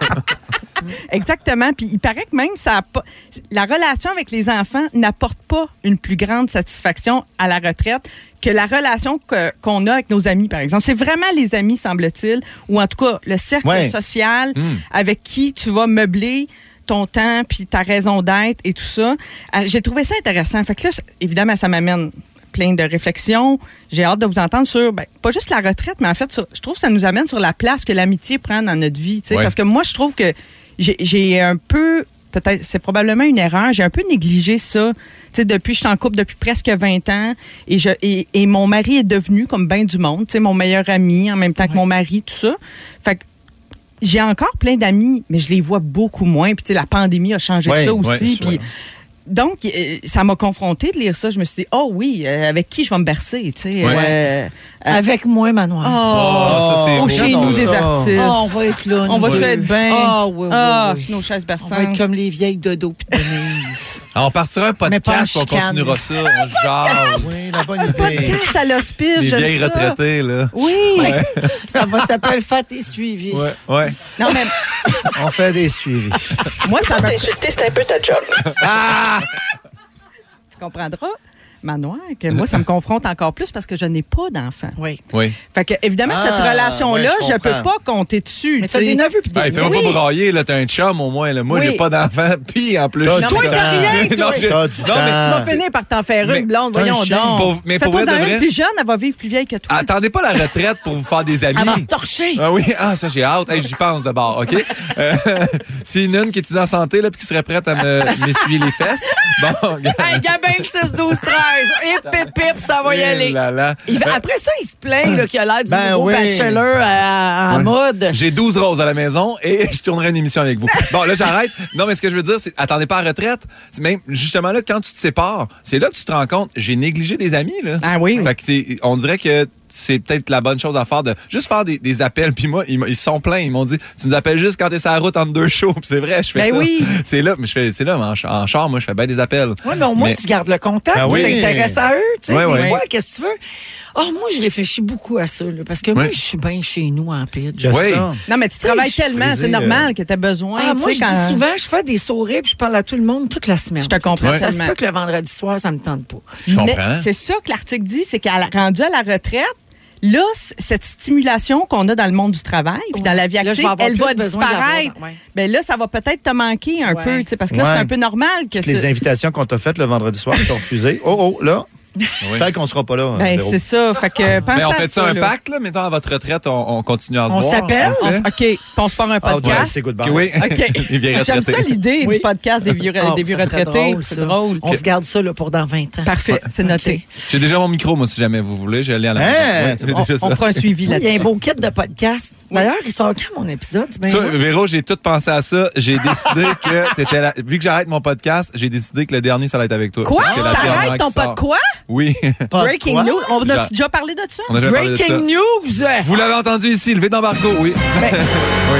Exactement. Puis il paraît que même la relation avec les enfants n'apporte pas une plus grande satisfaction à la retraite que la relation qu'on a avec nos amis, par exemple. C'est vraiment les amis, semble-t-il, ou en tout cas le cercle social avec qui tu vas meubler ton temps puis ta raison d'être et tout ça. J'ai trouvé ça intéressant. Fait que là, évidemment, ça m'amène plein de réflexions. J'ai hâte de vous entendre sur, pas juste la retraite, mais en fait, je trouve que ça nous amène sur la place que l'amitié prend dans notre vie. Ouais. Parce que moi, je trouve que j'ai un peu, peut-être, c'est probablement une erreur, j'ai un peu négligé ça. Depuis, je suis en couple depuis presque 20 ans et mon mari est devenu, comme bien du monde, mon meilleur ami en même temps que mon mari, tout ça. Fait que j'ai encore plein d'amis, mais je les vois beaucoup moins. Puis, la pandémie a changé ça aussi. Puis, donc, ça m'a confrontée de lire ça. Je me suis dit, oh oui, avec qui je vais me bercer, tu sais. Avec moi, Manoir. Ça, c'est au chez nous des artistes. On va être là. On va tout être bien. Oui. Sur nos chaises berçantes. On va être comme les vieilles Dodo puis Denise. On partira un Mais pas en podcast, on chicane. continuera ça, on se jase. Oui, la bonne idée. Podcast à l'hospice, Les j'aime vieilles ça. retraitées, là. Oui. Ça va s'appeler Fat et suivi. Ouais. Non, mais On fait des suivis. moi, ça me... Insulter, c'est un peu ta job. Tu comprendras, Manoir, que moi, ça me confronte encore plus parce que je n'ai pas d'enfant. Oui. Oui. Fait que, évidemment, cette relation-là, ouais, je je peux comprends. pas compter dessus. Mais tu t'as sais. des neveux puis des Hey, fais-moi nièces. pas brailler, là, t'as un chum au moins. Là. Moi, Oui. j'ai pas d'enfant, puis en plus... Toi, je suis toi, tout- t'as rien, Non, toi. j'ai- T'as du non, mais temps. Tu vas finir par t'en faire Mais- une blonde, un voyons chien. donc. Mais pour Fais-toi vrai de dans une vrai- plus jeune, elle va vivre plus vieille que toi. Attendez pas la retraite pour vous faire des amis. Elle va torcher. Ah oui, ça j'ai hâte. Hey, j'y pense d'abord, OK? C'est une qui est étudiante en santé là, puis qui serait prête à m'essuyer les fesses. Bon, regarde. Hey, Gabin, le 6, 12, 13. Hip, hip, hip, ça va y Eh aller. là là. Après ça, il se plaint là, qu'il a l'air du Ben nouveau oui. bachelor en Ouais. mode. J'ai 12 roses à la maison et je tournerai une émission avec vous. Bon, là, j'arrête. Non, mais ce que je veux dire, c'est attendez pas à la retraite. C'est même, justement, là, quand tu te sépares, c'est là que tu te rends compte, j'ai négligé des amis, là. Ah oui. Fait que on dirait que c'est peut-être la bonne chose à faire de juste faire des appels. Puis moi, ils sont pleins. Ils m'ont dit, tu nous appelles juste quand t'es sur la route entre deux shows. Puis c'est vrai, je fais Ben ça. oui. C'est là, mais c'est là, mais en char, moi, je fais bien des appels. Oui, mais au moins, tu gardes le contact, Ben tu oui. t'intéresses à eux. Tu sais, Ouais, des ouais. fois, qu'est-ce que tu veux? Oh, moi, je réfléchis beaucoup à ça, là, parce que moi, Ouais. je suis bien chez nous en pitch. Je Oui. sais. Non, mais tu travailles je suis tellement, frisée, c'est normal que tu as besoin. Ah, tu moi, sais, je quand... dis souvent, je fais des sourires puis je parle à tout le monde toute la semaine. Je te comprends Ouais. Ça se tellement. peut que le vendredi soir, ça me tente pas. Je Mais comprends. c'est ça que l'article dit, c'est qu'à rendu à la retraite, là, cette stimulation qu'on a dans le monde du travail, puis dans la vie Là, je active, vais avoir elle plus va besoin de disparaître. l'avoir, ouais. Ben là, ça va peut-être te manquer un Ouais. peu, tu sais, parce que là, Ouais. c'est un peu normal que Les ça... invitations qu'on t'a faites le vendredi soir, t'ont refusé. Oh, là. Oui. Peut-être qu'on sera pas là. Ben, Véro. c'est ça. Fait que pense Mais on à fait ça un là. pacte, là? Mettons, à votre retraite, on continue à se On voir. s'appelle? On le fait? OK. Puis on se part un Ah, ouais, podcast. c'est goodbye. Oui. OK. Les vieilles J'aime ça retraitées. l'idée Oui. du podcast des vieux, Ah, des vieux ça serait retraités. drôle, C'est ça. drôle. On se garde ça là, pour dans 20 ans. Parfait, c'est noté. J'ai déjà mon micro, moi, si jamais vous voulez. J'ai allé à la Hein? maison. Ouais, c'est On, déjà ça. on fera un suivi Il y a un là-dessus. beau kit de podcast. D'ailleurs, il sort quand mon épisode? C'est bien Toi, bon. Véro, j'ai tout pensé à ça. J'ai décidé que t'étais là. Vu que j'arrête mon podcast, j'ai décidé que le dernier, ça allait être avec toi. Quoi? Parce que la dernière T'arrêtes ton qui sort- pas de quoi? Oui. Pas de Breaking quoi? news. On a Genre- déjà parlé de ça? On a déjà parlé de ça. Breaking news! Vous l'avez entendu ici, levé d'embargo, oui. oui.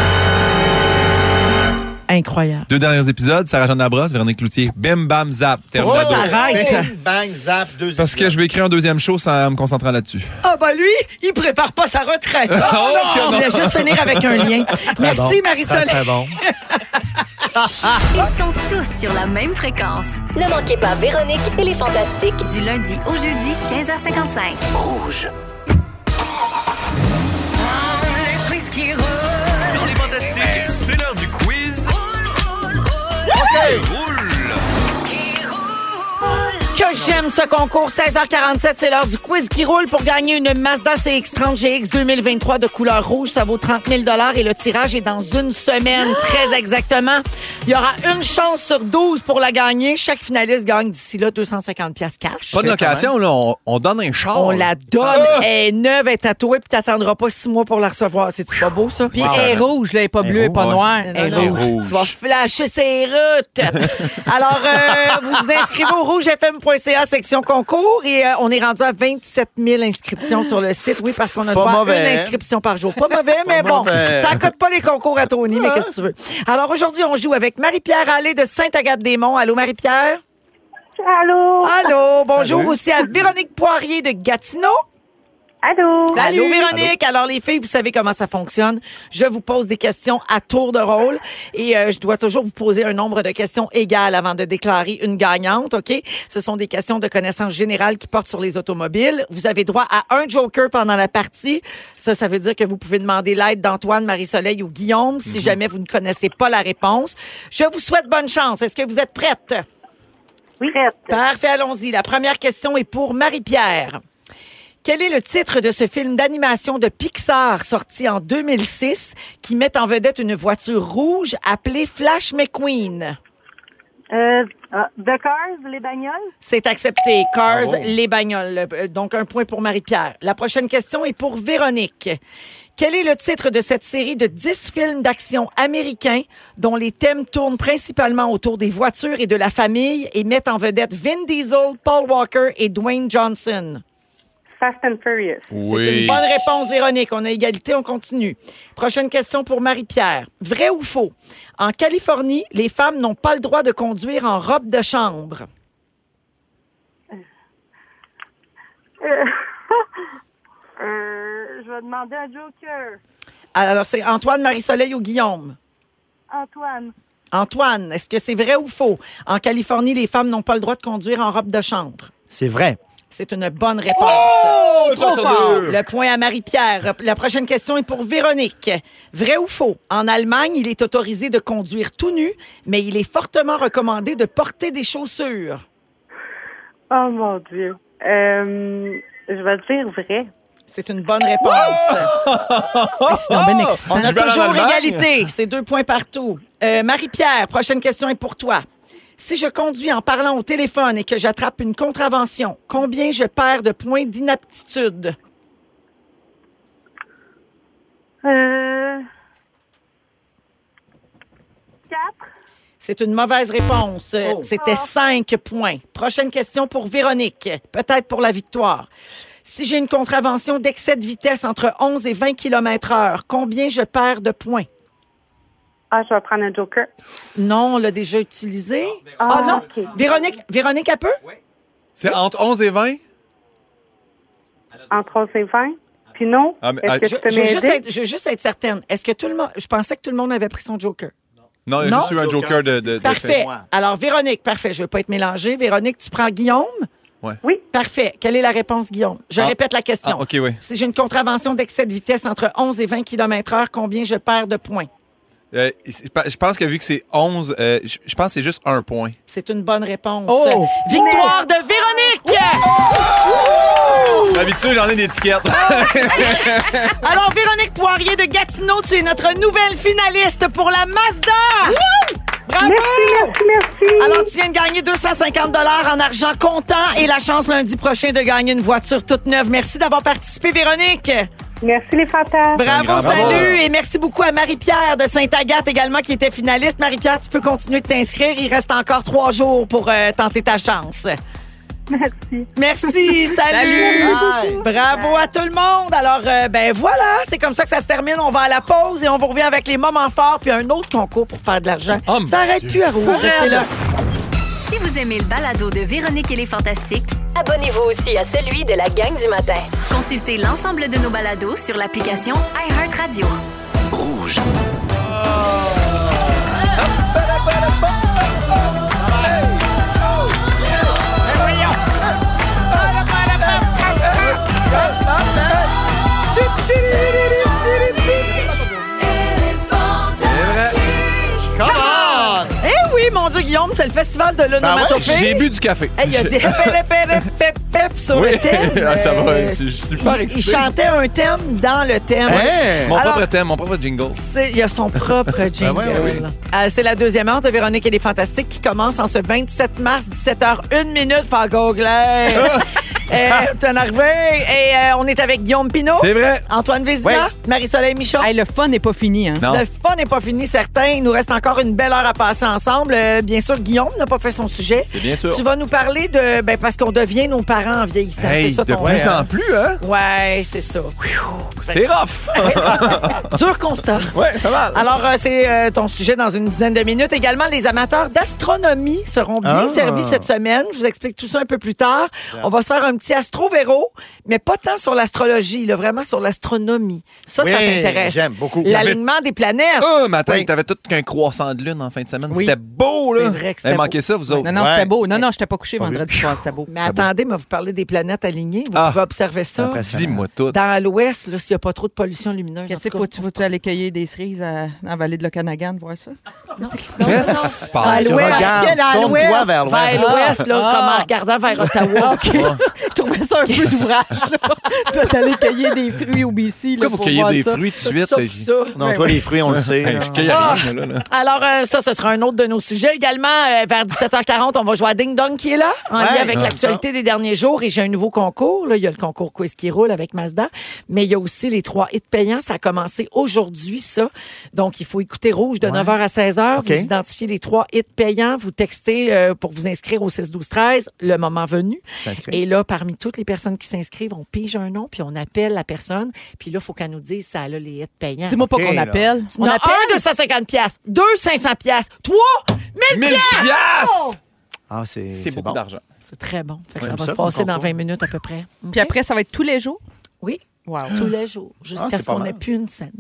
Incroyable. 2 derniers épisodes, Sarah-Jeanne Labrosse, Véronique Cloutier, bim bam zap, terme Oh, d'ado. arrête. bang, bang, zap, deux Parce que je vais écrire un deuxième show sans me concentrer là-dessus. Ah, ben lui, il prépare pas sa retraite. Oh, Oh, que non! Je non. voulais juste finir avec un lien. Merci, Marie-Soleil. Très bon. Ils sont tous sur la même fréquence. Ne manquez pas Véronique et les Fantastiques. Du lundi au jeudi, 15h55. Dans les Fantastiques, c'est l'heure du quiz. Roule! Que j'aime ce concours. 16h47, c'est l'heure du quiz qui roule pour gagner une Mazda CX-30 GX 2023 de couleur rouge. Ça vaut 30 000 et le tirage est dans une semaine, très exactement. Il y aura une chance sur 12 pour la gagner. Chaque finaliste gagne d'ici là 250 pièces cash. Pas de location, là, on donne un char. On la donne. Elle est neuve, elle est tatouée, puis t'attendras pas 6 mois pour la recevoir. C'est-tu pas beau, ça? Puis elle est rouge, là, elle est pas bleue, elle est pas ouais. noire. Elle est Non, non. rouge. rouge. Tu vas flasher ses routes. Alors, vous vous inscrivez au rougefm.ca section concours et on est rendu à 27 000 inscriptions sur le site. Oui, parce qu'on a Pas droit à mauvais. une inscription par jour. Pas mauvais, mais bon, mauvais. ça coûte pas les concours à Tony, mais qu'est-ce que tu veux? Alors, aujourd'hui, on joue avec Marie-Pierre Allé de Sainte-Agathe-des-Monts. Allô, Marie-Pierre? Allô? Allô, bonjour aussi à Véronique Poirier de Gatineau. Allô? Allô, Véronique. Alors, les filles, vous savez comment ça fonctionne. Je vous pose des questions à tour de rôle et je dois toujours vous poser un nombre de questions égal avant de déclarer une gagnante, OK? Ce sont des questions de connaissances générales qui portent sur les automobiles. Vous avez droit à un joker pendant la partie. Ça veut dire que vous pouvez demander l'aide d'Antoine, Marie-Soleil ou Guillaume si jamais vous ne connaissez pas la réponse. Je vous souhaite bonne chance. Est-ce que vous êtes prête? Oui. Prête. Parfait, allons-y. La première question est pour Marie-Pierre. Quel est le titre de ce film d'animation de Pixar sorti en 2006 qui met en vedette une voiture rouge appelée Flash McQueen? The Cars, les bagnoles? C'est accepté. Cars, Bravo. les bagnoles. Donc, un point pour Marie-Pierre. La prochaine question est pour Véronique. Quel est le titre de cette série de 10 films d'action américains dont les thèmes tournent principalement autour des voitures et de la famille et mettent en vedette Vin Diesel, Paul Walker et Dwayne Johnson? Fast and Furious. C'est une bonne réponse, Véronique. On a égalité, on continue. Prochaine question pour Marie-Pierre. Vrai ou faux? En Californie, les femmes n'ont pas le droit de conduire en robe de chambre. Je vais demander à Joker. Alors, c'est Antoine, Marie-Soleil ou Guillaume? Antoine. Antoine, est-ce que c'est vrai ou faux? En Californie, les femmes n'ont pas le droit de conduire en robe de chambre. C'est vrai. C'est une bonne réponse. Trop fort. deux. Le point à Marie-Pierre. La prochaine question est pour Véronique. Vrai ou faux? En Allemagne, il est autorisé de conduire tout nu, mais il est fortement recommandé de porter des chaussures. Oh mon Dieu. Je vais dire vrai. C'est une bonne réponse. C'est bien excitant. On a Je vais aller en toujours Allemagne. égalité. C'est 2 points partout. Marie-Pierre, prochaine question est pour toi. Si je conduis en parlant au téléphone et que j'attrape une contravention, combien je perds de points d'inaptitude? 4. C'est une mauvaise réponse. C'était 5 points. Prochaine question pour Véronique, peut-être pour la victoire. Si j'ai une contravention d'excès de vitesse entre 11 et 20 km/h, combien je perds de points? Ah, je vais prendre un Joker. Non, on l'a déjà utilisé. Ah, non. OK. Véronique, un peu? C'est entre 11 et 20? Entre 11 et 20. Puis non, Ah, mais- est-ce que je- tu peux Je m'aider? veux juste être certaine. Est-ce que tout le monde... Je pensais que tout le monde avait pris son Joker. Non, il y a Non. juste eu un Joker de Parfait. moi. Alors, Véronique, parfait. Je ne veux pas être mélangée. Véronique, tu prends Guillaume? Oui. Parfait. Quelle est la réponse, Guillaume? Je répète la question. Ah, OK, oui. Si j'ai une contravention d'excès de vitesse entre 11 et 20 km/h, combien je perds de points? Je pense que vu que c'est 11, je pense que c'est juste un point. C'est une bonne réponse. Oh! Victoire de Véronique! D'habitude, j'en ai des étiquettes. Alors, Véronique Poirier de Gatineau, tu es notre nouvelle finaliste pour la Mazda! Bravo! Merci. Alors, tu viens de gagner 250 $ en argent comptant et la chance lundi prochain de gagner une voiture toute neuve. Merci d'avoir participé, Véronique. Merci les fantasmes. Bravo, Bravo. salut. Et merci beaucoup à Marie-Pierre de Sainte-Agathe également qui était finaliste. Marie-Pierre, tu peux continuer de t'inscrire. Il reste encore 3 jours pour tenter ta chance. Merci. Merci, salut. Bravo à tout le monde. Alors, ben voilà, c'est comme ça que ça se termine. On va à la pause et on vous revient avec les moments forts puis un autre concours pour faire de l'argent. Oh, ça arrête plus à rouge. Restez là. Si vous aimez le balado de Véronique et les Fantastiques, Abonnez-vous aussi à celui de la gang du matin. consultez l'ensemble de nos balados sur l'application iHeartRadio. Rouge. Come on! Eh oui, mon Dieu, Guillaume, c'est le festival de l'onomatopée. J'ai bu du café. Hey, il a dit pep sur Oui, le thème. ça va. Euh, Je suis super il excité. chantait un thème dans le thème. Hey! Mon Alors- propre thème, mon propre jingle. Il a son propre jingle. ouais, ouais. C'est la deuxième heure de Véronique et les Fantastiques qui commence en ce 27 mars, 17h01. Faut googler. T'es arrivé. Et on est avec Guillaume Pinault, C'est vrai. Antoine Vézina, Ouais. Marie-Soleil Michon. Hey, le fun n'est pas fini, hein? Non. Le fun n'est pas fini, certain. Il nous reste encore une belle heure à passer ensemble. Bien sûr, Guillaume n'a pas fait son sujet. C'est bien sûr. Tu vas nous parler de... Ben, parce qu'on devient nos parents en vieillissant. Hey, c'est ça de ton... plus en plus, hein? Ouais, c'est ça. C'est rough. Dur constat. Ouais, pas mal. Alors, c'est ton sujet dans une dizaine de minutes. Également, les amateurs d'astronomie seront bien servis cette semaine. Je vous explique tout ça un peu plus tard. On va se faire un petit astro-véro, mais pas tant sur l'astrologie, là, vraiment sur l'astronomie. Ça, ça Oui, t'intéresse. j'aime beaucoup. L'alignement des planètes. Oh, mais attends, Oui. t'avais tout qu'un croissant de lune en fin de semaine. Oui. C'était beau, là. C'est vrai que c'était Vous avez manqué ça, vous autres? Non, non, Ouais. c'était beau. Non, non, je n'étais pas couché vendredi soir, c'était beau. Mais attendez, mais vous parlez des planètes alignées. Vous Ah. pouvez observer ça. Dis-moi tout. Dans l'ouest, là, s'il n'y a pas trop de pollution lumineuse. Qu'est-ce en tout que faut-tu aller cueillir des cerises dans la vallée de l'Okanagan, voir ça? Qu'est-ce qui se À passe? l'ouest, Regarde, à tourne-toi l'ouest, vers l'ouest. l'ouest, là, Ah. comme en regardant vers Ottawa. Je trouvais ça un peu d'ouvrage, là. Toi, t'allais cueillir des fruits au BC, là, Pourquoi vous pour cueillez voir des ça. fruits tout de Tout suite? ça, là, tout j'y- ça. Non, toi, les fruits, on le sait. Hey, là. je cueille à rien, là. Alors, ça, ce sera un autre de nos sujets. Également, vers 17h40, on va jouer à Ding Dong qui est là, en Ouais, lien avec j'aime l'actualité des derniers jours. Et j'ai un nouveau concours. Là. Il y a le concours Quiz qui roule avec Mazda, mais il y a aussi les 3 hits payants. Ça a commencé aujourd'hui, ça. Donc, il faut écouter Rouge de 9h à 16h heures. OK. Vous identifiez les 3 hits payants. Vous textez pour vous inscrire au 6-12-13, le moment venu. S'inscrire. Et là, parmi toutes les personnes qui s'inscrivent, on pige un nom, puis on appelle la personne. Puis là, il faut qu'elle nous dise si elle a les hits payants. Dis-moi pas OK, qu'on là. appelle. On a 1, 250 piastres. 2, 500 piastres. 3, 1000 piastres! Ah, c'est C'est beaucoup bon. d'argent. C'est très bon. Fait que Ouais, ça va ça, se passer comme dans concours. 20 minutes à peu près. Puis OK? après, ça va être tous les jours? Oui. Wow. Tous les jours, jusqu'à c'est ce pas qu'on mal. n'ait plus une scène.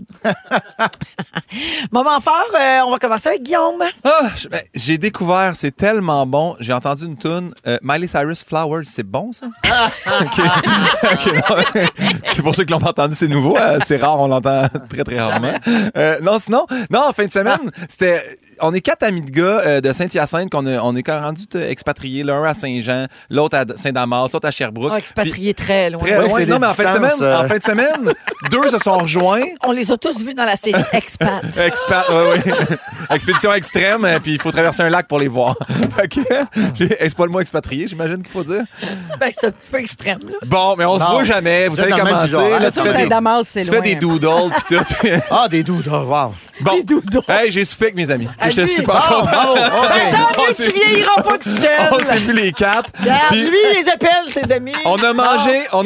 Moment fort, on va commencer avec Guillaume. J'ai découvert, c'est tellement bon. J'ai entendu une tune Miley Cyrus Flowers, c'est bon ça? OK. OK, non, c'est pour ceux qui l'ont pas entendu, c'est nouveau. C'est rare, on l'entend très très rarement. Non, en fin de semaine, on est 4 amis de gars de Saint-Hyacinthe on est quand même rendus expatriés, l'un à Saint-Jean, l'autre à Saint-Damas, l'autre à Sherbrooke. Expatrié très loin. Très Ouais, loin. c'est Non, des mais en fin de distances, semaine, 2 se sont rejoints. On les a tous vus dans la série Expat. Oui. Expédition extrême, puis il faut traverser un lac pour les voir. Fait que, c'est pas le mot expatrié, j'imagine qu'il faut dire. Ben, c'est un petit peu extrême, là. Bon, mais on se Non. voit jamais. Vous Vous êtes savez dans le comment même c'est. genre, hein? Là, Sauf Saint-Damas, c'est tu loin. fais des doodles, puis tout. Ah, des doudles, wow. Bon. Des doodles. Hey, j'ai soupé avec mes amis. Ah, Je te lui. suis Oh, pas content. oh, OK. Tant mieux que tu vieilliras pas tout On seul. s'est vu les 4. Regarde, Puis- lui, il les appelle, ses amis. On a mangé. On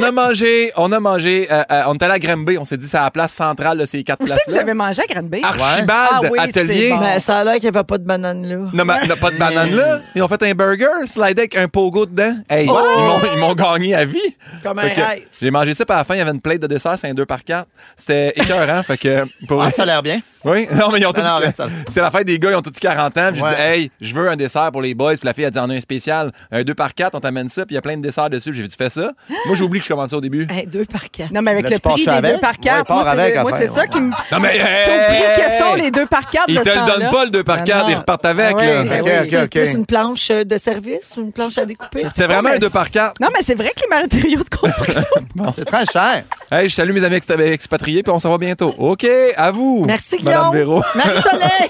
est allé à Granby. On s'est dit, c'est à la place centrale de ces 4 Où c'est places-là. que vous avez mangé à Granby? Archibald, Ah oui, atelier. c'est bon. Ben, ça a l'air qu'il n'y avait pas de banane, là. Non, mais on n'a pas de banane là. Ils ont fait un burger, slidé avec un pogo dedans. Hey, ils m'ont gagné à vie. Comme un Fait que rêve. j'ai mangé ça, puis à la fin, il y avait une plate de dessert, c'est un 2x4. C'était écœurant, fait que... Pour... Ah, ça a l'air bien. Oui, non, mais ils ont tous... Non, arrête, ça- C'est la fête des gars, ils ont tous 40 ans. Puis Ouais. j'ai dit, hey, je veux un dessert pour les boys. Puis la fille a dit, on a un spécial, un 2x4, on t'amène ça, puis il y a plein de desserts dessus. Puis j'ai dit, tu fais ça. Moi, j'ai oublié que je commençais au début. Hey, 2 par 4. Non, mais avec Là, le tu pars prix ça des avec? 2 par 4, Ouais, pars avec, moi, c'est affaire. ça qui me... Non, mais... Ton prix, que sont les 2 par 4 Ils de te ce le temps-là? donnent pas, le 2x4, Non, non. ils repartent avec, Ah ouais, là. ben OK, oui. OK, C'est OK. plus une planche de service ou une planche à découper? C'était vraiment un 2x4. Non, mais c'est vrai que les matériaux de construction... C'est très cher. Hey, je salue mes amis expatriés, puis on se revoit bientôt. OK, à vous. Merci, Madame Guillaume. Véro. Marie-Soleil.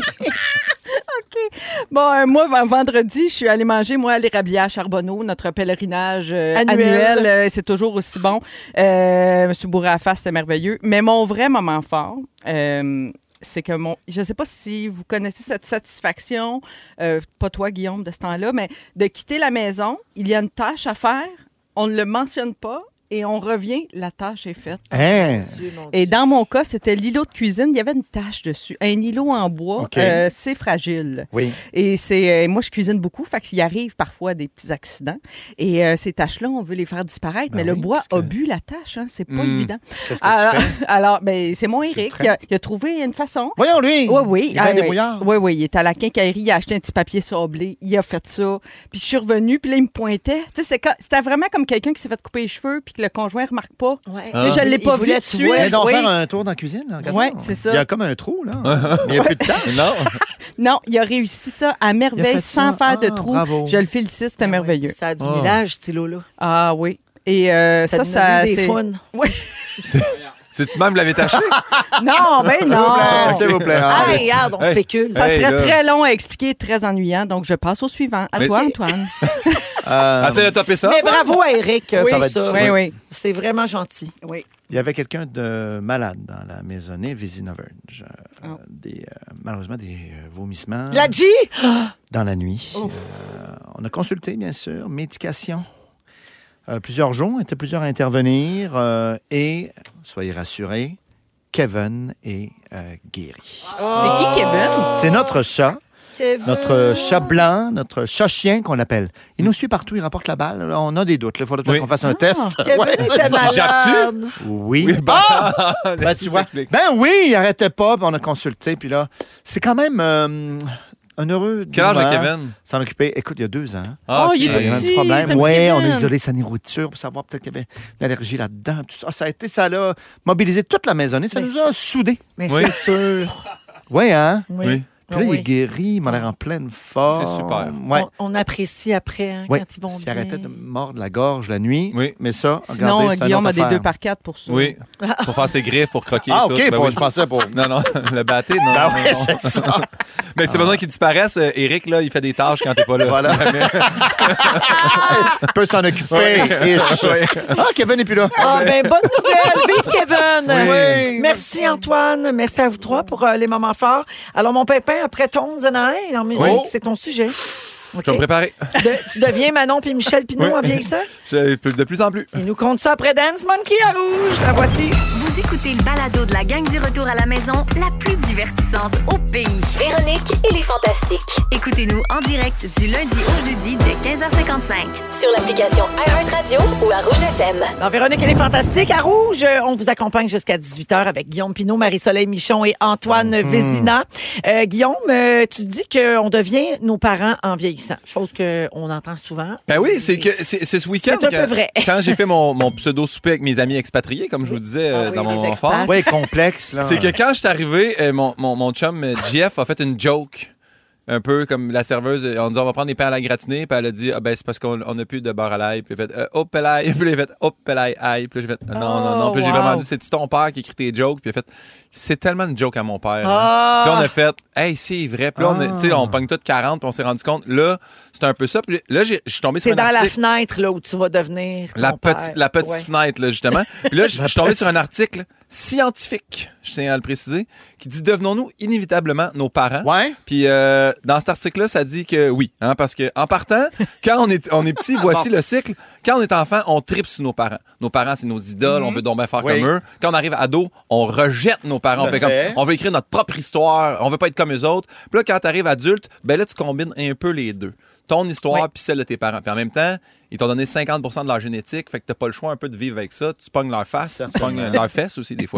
Bon, moi, vendredi, je suis allée manger, moi, à l'Érabia à Charbonneau, notre pèlerinage Annuel. annuel. C'est toujours aussi bon. Monsieur Bourrafa, c'était merveilleux. Mais mon vrai moment fort, c'est que je ne sais pas si vous connaissez cette satisfaction, pas toi, Guillaume, de ce temps-là, mais de quitter la maison, il y a une tâche à faire, on ne le mentionne pas, et on revient, la tâche est faite. Hein? Et dans mon cas, c'était l'îlot de cuisine. Il y avait une tache dessus. Un îlot en bois, OK. c'est fragile. Oui. Et moi, je cuisine beaucoup, fait qu'il arrive parfois des petits accidents. Et ces taches-là, on veut les faire disparaître, mais le oui, bois parce que- a bu la tache. Hein, c'est pas évident. Qu'est-ce que Alors, tu fais? alors, ben, c'est mon Eric. Il a trouvé une façon. Voyons, lui. Oui, oui. Il est bien débrouillard. Oui, oui. Il est à la quincaillerie, il a acheté un petit papier sablé, il a fait ça. Puis je suis revenue, puis là, il me pointait. Tu sais, c'était vraiment comme quelqu'un qui s'est fait couper les cheveux, puis que le conjoint remarque pas. Ouais. Tu sais, je l'ai pas vu tout de suite. Viens donc Oui. faire un tour dans la cuisine. Regarde. Ouais, c'est ça. Il y a comme un trou, là. Mais il n'y a plus de tâche. Non. Non, il a réussi ça à merveille, Il a fait sans ça. faire de Ah, trou. bravo. Je le félicite, c'était merveilleux. Ça a du millage, ce îlot-là. Ah oui. Et ça, des c'est... fun. Oui. C'est-tu même l'avais taché? Non, ben non. S'il vous plaît. Ah, Allez. regarde, on Hey. spécule. Ça Hey, serait là. très long à expliquer, très ennuyant. Donc, je passe au suivant. À Mais- toi, Antoine. Essaye de topper ça. Mais toi? bravo à Eric. Ça pour va être ça. difficile. Oui, oui. C'est vraiment gentil. Oui. Il y avait quelqu'un de malade dans la maisonnée Vézina-Verge. Malheureusement, des vomissements La G! dans la nuit. On a consulté, bien sûr, médication. Plusieurs jours, étaient plusieurs à intervenir. Et, soyez rassurés, Kevin est guéri. C'est qui, Kevin? C'est notre chat. Kevin. Notre chat blanc, notre chat-chien qu'on l'appelle. Il nous suit partout, il rapporte la balle. Là, on a des doutes. Il faudrait peut-être Oui. qu'on fasse un test. Kevin Ouais, était Jappes-tu? malade. Oui. Oui, Ah! Ben, tu Tout vois. s'explique. Ben oui, il arrêtait pas, puis on a consulté, puis là, c'est quand même un heureux Quel âge moment a Kevin? s'en occuper. Écoute, il y a 2 ans. Ah, Oh, ok. il est Il y a un petit, petit problème. c'est un petit Oui, on a Kevin. isolé sa nourriture pour savoir peut-être qu'il y avait une allergie là-dedans. Tout ça, ça a mobilisé toute la maisonnée. Ça Mais nous a soudés. Mais Oui. c'est sûr. Oui, hein? Oui. Puis là, il Oui. est guéri, il m'a l'air en pleine forme. C'est super. Ouais. On apprécie après hein, Oui. quand ils vont S'il bien. arrêtait de me mordre la gorge la nuit. Oui. Mais ça, Sinon, regardez, c'est une Guillaume autre a des affaire. 2 par 4 pour ça. Oui. Pour faire ses griffes, pour croquer. Ah, et OK, tout. Ben bon, oui. je pensais pour... Non, non, le batté, non. Ben non, oui, non. c'est ça. Mais c'est besoin qu'il disparaisse. Eric, là, il fait des tâches quand t'es pas là. Voilà. Il peut s'en occuper. Ah, Kevin n'est plus là. Ah, ben, bonne nouvelle. Vive Kevin. Oui. Merci, Antoine. Merci à vous trois pour les moments forts. Alors, mon pépin, après Tones and I, en musique, c'est ton sujet. Je vais me préparer. Tu deviens Manon puis Michel Pinot en vieillissant? De plus en plus. Il nous compte ça après Dance Monkey à Rouge. La voici. Vous écoutez le balado de la gang du retour à la maison, la plus divertissante au pays. Véronique et les Fantastiques. Écoutez-nous en direct du lundi au jeudi dès 15h55. Sur l'application iHeartRadio ou à Rouge FM. Dans Véronique et les Fantastiques à Rouge, on vous accompagne jusqu'à 18h avec Guillaume Pinot, Marie-Soleil Michon et Antoine Vézina. Guillaume, tu dis qu'on devient nos parents en vieillissant. Chose qu'on entend souvent. Ben oui, c'est ce week-end. C'est un peu vrai. Quand j'ai fait mon pseudo-souper avec mes amis expatriés, comme je vous disais dans mon moment fort. Oui, complexe. Là. C'est que quand je suis arrivé, mon chum Jeff a fait une joke. Un peu comme la serveuse, on dit on va prendre des pains à la gratinée, puis elle a dit ben c'est parce qu'on n'a plus de beurre à l'ail, puis elle a fait hop l'ail, puis elle a fait hop l'ail, puis j'ai fait non, puis j'ai vraiment dit c'est-tu ton père qui écrit tes jokes, puis elle a fait c'est tellement une joke à mon père. Puis on a fait hey c'est vrai, puis là on pogne tout 40, puis on s'est rendu compte là c'est un peu ça, puis là je suis tombé sur un article. C'est dans la fenêtre là où tu vas devenir la petite fenêtre là justement. Puis là je suis tombé sur un article scientifique, je tiens à le préciser, qui dit devenons-nous inévitablement nos parents. Ouais. Puis dans cet article-là, ça dit que oui, hein, parce que en partant, quand on est petit, voici le cycle. Quand on est enfant, on tripe sur nos parents. Nos parents, c'est nos idoles, on veut donc bien faire comme eux. Quand on arrive ado, on rejette nos parents. On veut écrire notre propre histoire, on veut pas être comme eux autres. Puis là, quand tu arrives adulte, ben là, tu combines un peu les deux. Ton histoire puis celle de tes parents. Puis en même temps, ils t'ont donné 50% de leur génétique, fait que t'as pas le choix un peu de vivre avec ça. Tu pognes leur face, tu pognes leurs fesses aussi des fois.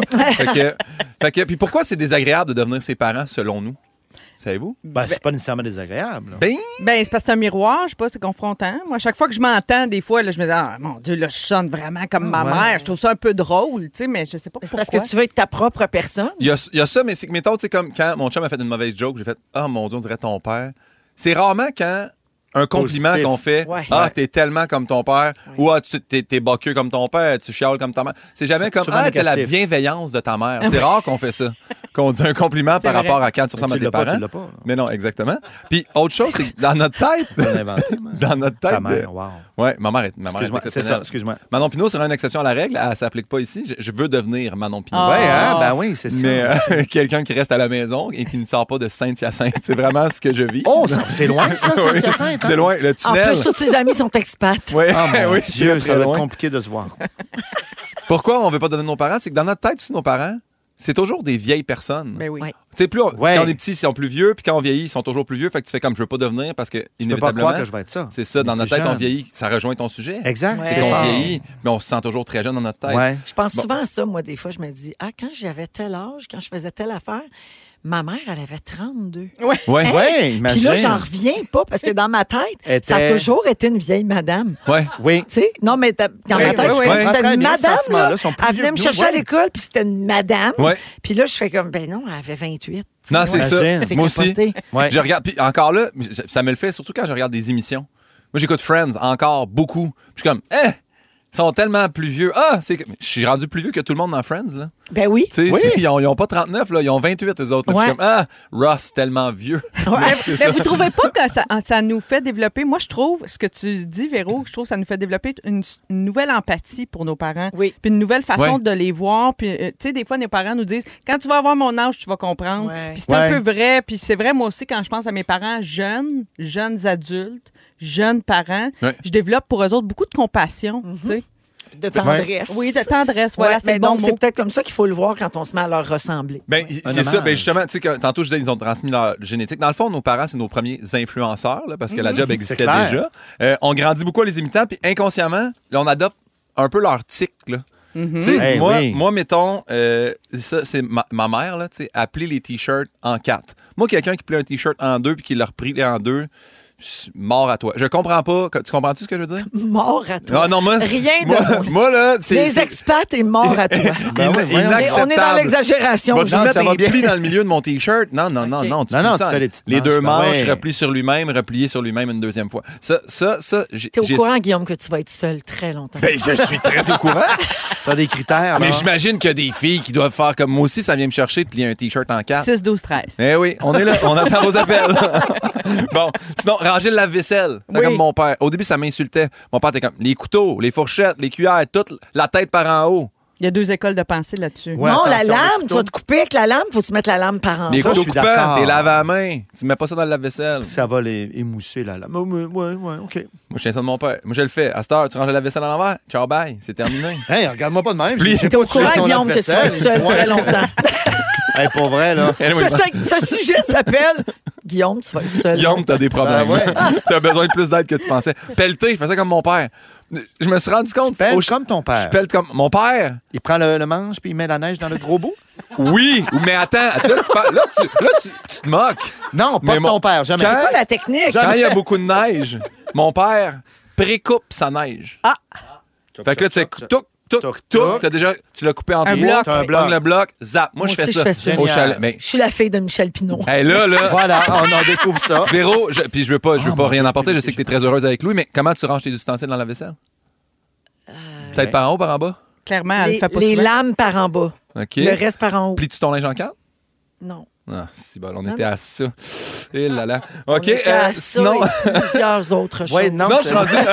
Puis pourquoi c'est désagréable de devenir ses parents, selon nous? Savez-vous? Ben, c'est pas nécessairement désagréable. Ben, c'est parce que c'est un miroir, je sais pas, c'est confrontant. Moi, à chaque fois que je m'entends, des fois, là, je me dis, ah, mon Dieu, là, je sonne vraiment comme ma mère. Je trouve ça un peu drôle, tu sais, mais je sais pas pourquoi. C'est parce que tu veux être ta propre personne. Il y a ça, mais c'est que, mettons, tu sais, comme quand mon chum a fait une mauvaise joke, j'ai fait, ah, mon Dieu, on dirait ton père. C'est rarement quand un compliment positif. qu'on fait, t'es tellement comme ton père, ou t'es boqueux comme ton père, tu chiales comme ta mère. C'est jamais comme, t'as la bienveillance de ta mère. C'est rare qu'on fait ça, qu'on dit un compliment par rapport à quand tu ressembles à tes parents. Tu l'as pas. Mais non, exactement. Puis autre chose, c'est que dans notre tête, ta mère, wow. Ouais, ma mère est exceptionnelle. C'est ça, excuse-moi. Manon Pinot, c'est une exception à la règle, elle s'applique pas ici. Je veux devenir Manon Pinot. Oui, c'est ça. Mais quelqu'un qui reste à la maison et qui ne sort pas de Saint-Hyacinthe, c'est vraiment ce que je vis. Oh, c'est loin ça, Saint-Hyacinthe. C'est loin, le tunnel. En plus, tous ses amis sont expats. Oui, mon Dieu, ça va être compliqué de se voir. Pourquoi on veut pas donner nos parents? C'est que dans notre tête aussi, nos parents, c'est toujours des vieilles personnes. Ben oui. Tu sais, quand on est petit, ils sont plus vieux, puis quand on vieillit, ils sont toujours plus vieux. Fait que tu fais comme je veux pas devenir parce que Je inévitablement. peux pas croire que je vais être ça. C'est ça, dans notre tête, on vieillit. Ça rejoint ton sujet. Exact. C'est qu'on vieillit, mais on se sent toujours très jeune dans notre tête. Ouais. Je pense souvent à ça, moi, des fois, je me dis, quand j'avais tel âge, quand je faisais telle affaire, ma mère, elle avait 32. Ouais, imagine. Puis là, j'en reviens pas parce que dans ma tête, ça a toujours été une vieille madame. Oui. Tu sais, non, mais dans ma tête, c'était une madame. Là, elle venait me chercher à l'école, puis c'était une madame. Puis là, je fais comme, ben non, elle avait 28. Non, c'est ça. Moi aussi. Ouais. Je regarde, puis encore là, ça me le fait, surtout quand je regarde des émissions. Moi, j'écoute Friends encore beaucoup. Je suis comme, ils sont tellement plus vieux. Je suis rendu plus vieux que tout le monde dans Friends, là. Ben oui. Tu sais, ils ont pas 39, là, ils ont 28, eux autres. Là. Je suis comme, Ross, tellement vieux. Mais vous trouvez pas que ça nous fait développer, moi, je trouve, ce que tu dis, Véro, je trouve que ça nous fait développer une nouvelle empathie pour nos parents. Oui. Puis une nouvelle façon de les voir. Puis, tu sais, des fois, nos parents nous disent, quand tu vas avoir mon âge, tu vas comprendre. Puis c'est un peu vrai. Puis c'est vrai, moi aussi, quand je pense à mes parents jeunes adultes, jeunes parents, je développe pour eux autres beaucoup de compassion, tu sais. De tendresse. Oui, de tendresse. Voilà, c'est bon. Donc, c'est peut-être comme ça qu'il faut le voir quand on se met à leur ressembler. Ben, c'est ça. Ben, justement, tu sais, tantôt, je disais, ils ont transmis leur génétique. Dans le fond, nos parents, c'est nos premiers influenceurs, là, parce que la job existait déjà. On grandit beaucoup à les imitant, puis inconsciemment, là, on adopte un peu leur tic, là. Moi, mettons, ça, c'est ma mère, là, tu sais, appeler les T-shirts en 4. Moi, quelqu'un qui plie un T-shirt en 2 puis qui le replie en 2, Mort à toi. Je comprends pas. Tu comprends-tu ce que je veux dire? Mort à toi. Ah, non, moi, Rien de moi là, Les expats et mort à toi. Inacceptable. On est dans l'exagération. Vas-tu mettre un pli dans le milieu de mon T-shirt? Non. Tu fais les petites les manches. deux manches, ouais. repli sur lui-même, replié sur lui-même une deuxième fois. Ça, T'es au courant, Guillaume, que tu vas être seul très longtemps. Ben, je suis très au courant. T'as des critères, Mais là. j'imagine qu'il y a des filles qui doivent faire comme moi aussi, ça vient me chercher de plier un T-shirt en 4. 6, 12, 13. Eh oui, on est là, on attend vos appels. Bon, sinon, ranger le lave-vaisselle. C'est comme mon père. Au début, ça m'insultait. Mon père était comme les couteaux, les fourchettes, les cuillères, toute la tête par en haut. Il y a 2 écoles de pensée là-dessus. Ouais, non, la attention, lame, les tu vas te couper avec la lame, faut que tu mettes la lame par en Les dessous. couteaux je suis coupants, d'accord. t'es lavé à la main. Tu mets pas ça dans le lave-vaisselle. Ça va les émousser, là. Ouais, OK. Moi, je tiens ça de mon père. Moi, je le fais. À cette heure, tu ranges le lave-vaisselle à l'envers. Ciao, bye. C'est terminé. Hey, regarde-moi pas de même. Plie. T'es au courant, Guillaume, que tu vas être seul très longtemps. Hey, pour vrai, là. Anyway, Ce sujet s'appelle Guillaume, tu vas être seul. Guillaume, t'as des problèmes. Ben ouais. T'as besoin de plus d'aide que tu pensais. Pelleter, je fais ça comme mon père. Je me suis rendu compte. Pelle comme ton Je père. pelle comme mon père. Il prend le manche puis il met la neige dans le gros bout? Oui, mais attends, là, tu te moques. Non, pas Mais de ton père, jamais. Quand- C'est quoi la technique? Quand il y a beaucoup de neige, mon père précoupe sa neige. Ah! Fait que là, tu sais, Toc, tu l'as coupé en Un trois. bloc. T'as un bloc. Prends le bloc, zap. Moi, je Moi fais aussi, ça. je fais ça. Au Génial. chalet. Mais, Je suis la fille de Michel Pinot. hey, là, Voilà, on en découvre ça. Véro, puis je veux pas mon rien Dieu, emporter, je je sais que t'es très heureuse avec Louis, mais comment tu ranges tes ustensiles dans la vaisselle? Peut-être par en haut, par en bas? Clairement, elle le fait pas Les souvent. lames par en bas. OK. Le reste par en haut. Plies-tu ton linge en quatre? Non. Ah, si bon, on était à ça. Et là là. OK, On était à ça sinon... et plusieurs autres choses. Ouais, non, Sinon,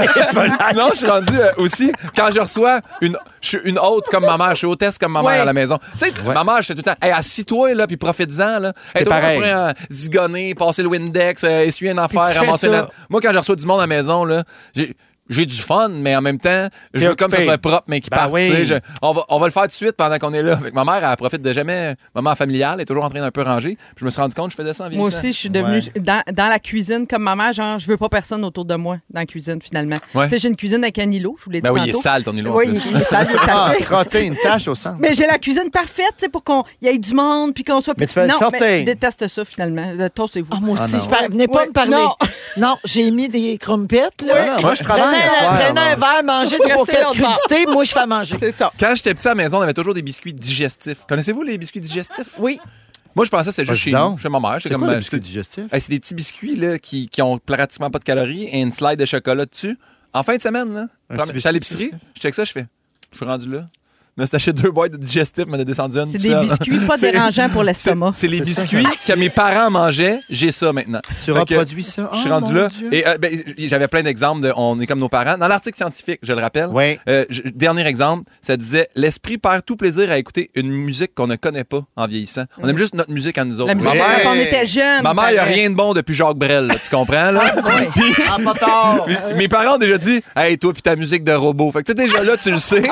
je suis rendu aussi, quand je reçois je suis une hôte comme ma mère, je suis hôtesse comme ma mère Ouais. à la maison. Tu sais, ma mère, j'étais tout le temps, hey, assis-toi, là, puis profite-en, là. Hey, toi, pareil. après, zigonner, passer le Windex, essuyer une affaire, tu fais ramasser ça. la... Moi, quand je reçois du monde à la maison, là, j'ai du fun, mais en même temps, je T'es veux comme ça occupé. soit propre, mais qui Ben parte. oui. Tu sais, on va le faire tout de suite pendant qu'on est là. Avec ma mère, elle profite de jamais. Maman familiale, elle est toujours en train d'un peu ranger. Puis je me suis rendu compte que je faisais ça en Moi vieillissant. aussi, je suis devenue dans la cuisine comme ma mère, genre, je veux pas personne autour de moi dans la cuisine, finalement. Ouais. Tu sais, j'ai une cuisine avec un îlot, je vous l'ai dit Ben oui, tantôt. il est sale, ton îlot. en Oui, plus. il est sale, il est Ah, sale. crotter une tache au centre. Mais j'ai la cuisine parfaite, tu sais, pour qu'il y ait du monde, puis qu'on soit... Mais tu fais non, sortir. mais je déteste ça, finalement. Toastez-vous. Ah, moi aussi, Ah, non. venez pas Ouais, me parler. non. Non, j'ai mis des crumpettes. Là. Non, moi, je travaille ce soir, Prenez là. un verre, mangez de Restez croquettes longtemps. crudité. Moi, je fais à manger. C'est ça. Quand j'étais petit à la maison, on avait toujours des biscuits digestifs. Connaissez-vous les biscuits digestifs? Oui. Moi, je pensais que c'était juste Vas-y chez donc. nous, chez ma mère. C'est comme, quoi le biscuit digestif? c'est des petits biscuits là, qui ont pratiquement pas de calories et une slide de chocolat dessus. En fin de semaine, là, Un petit j'étais à biscuit l'épicerie, digestif. je check ça, je fais. Je suis rendu là. Je me suis acheté 2 boîtes de digestifs, mais de descendu une C'est toute des seule. biscuits pas C'est- dérangeants pour l'estomac. C'est les C'est ça. biscuits que mes parents mangeaient. J'ai ça maintenant. Tu Fait que reproduis ça? Je suis Oh, rendu mon là. Dieu. Et j'avais plein d'exemples de on est comme nos parents. Dans l'article scientifique, je le rappelle, Oui. dernier exemple, ça disait l'esprit perd tout plaisir à écouter une musique qu'on ne connaît pas en vieillissant. On aime juste notre musique à nous autres. La musique, Ma mère, quand on était jeunes. ma mère, il n'y a pareil. rien de bon depuis Jacques Brel, là, tu comprends? Là? Puis, Ah, pas tard! mes parents ont déjà dit hey, toi, puis ta musique de robot. Fait que tu sais, déjà là, tu le sais.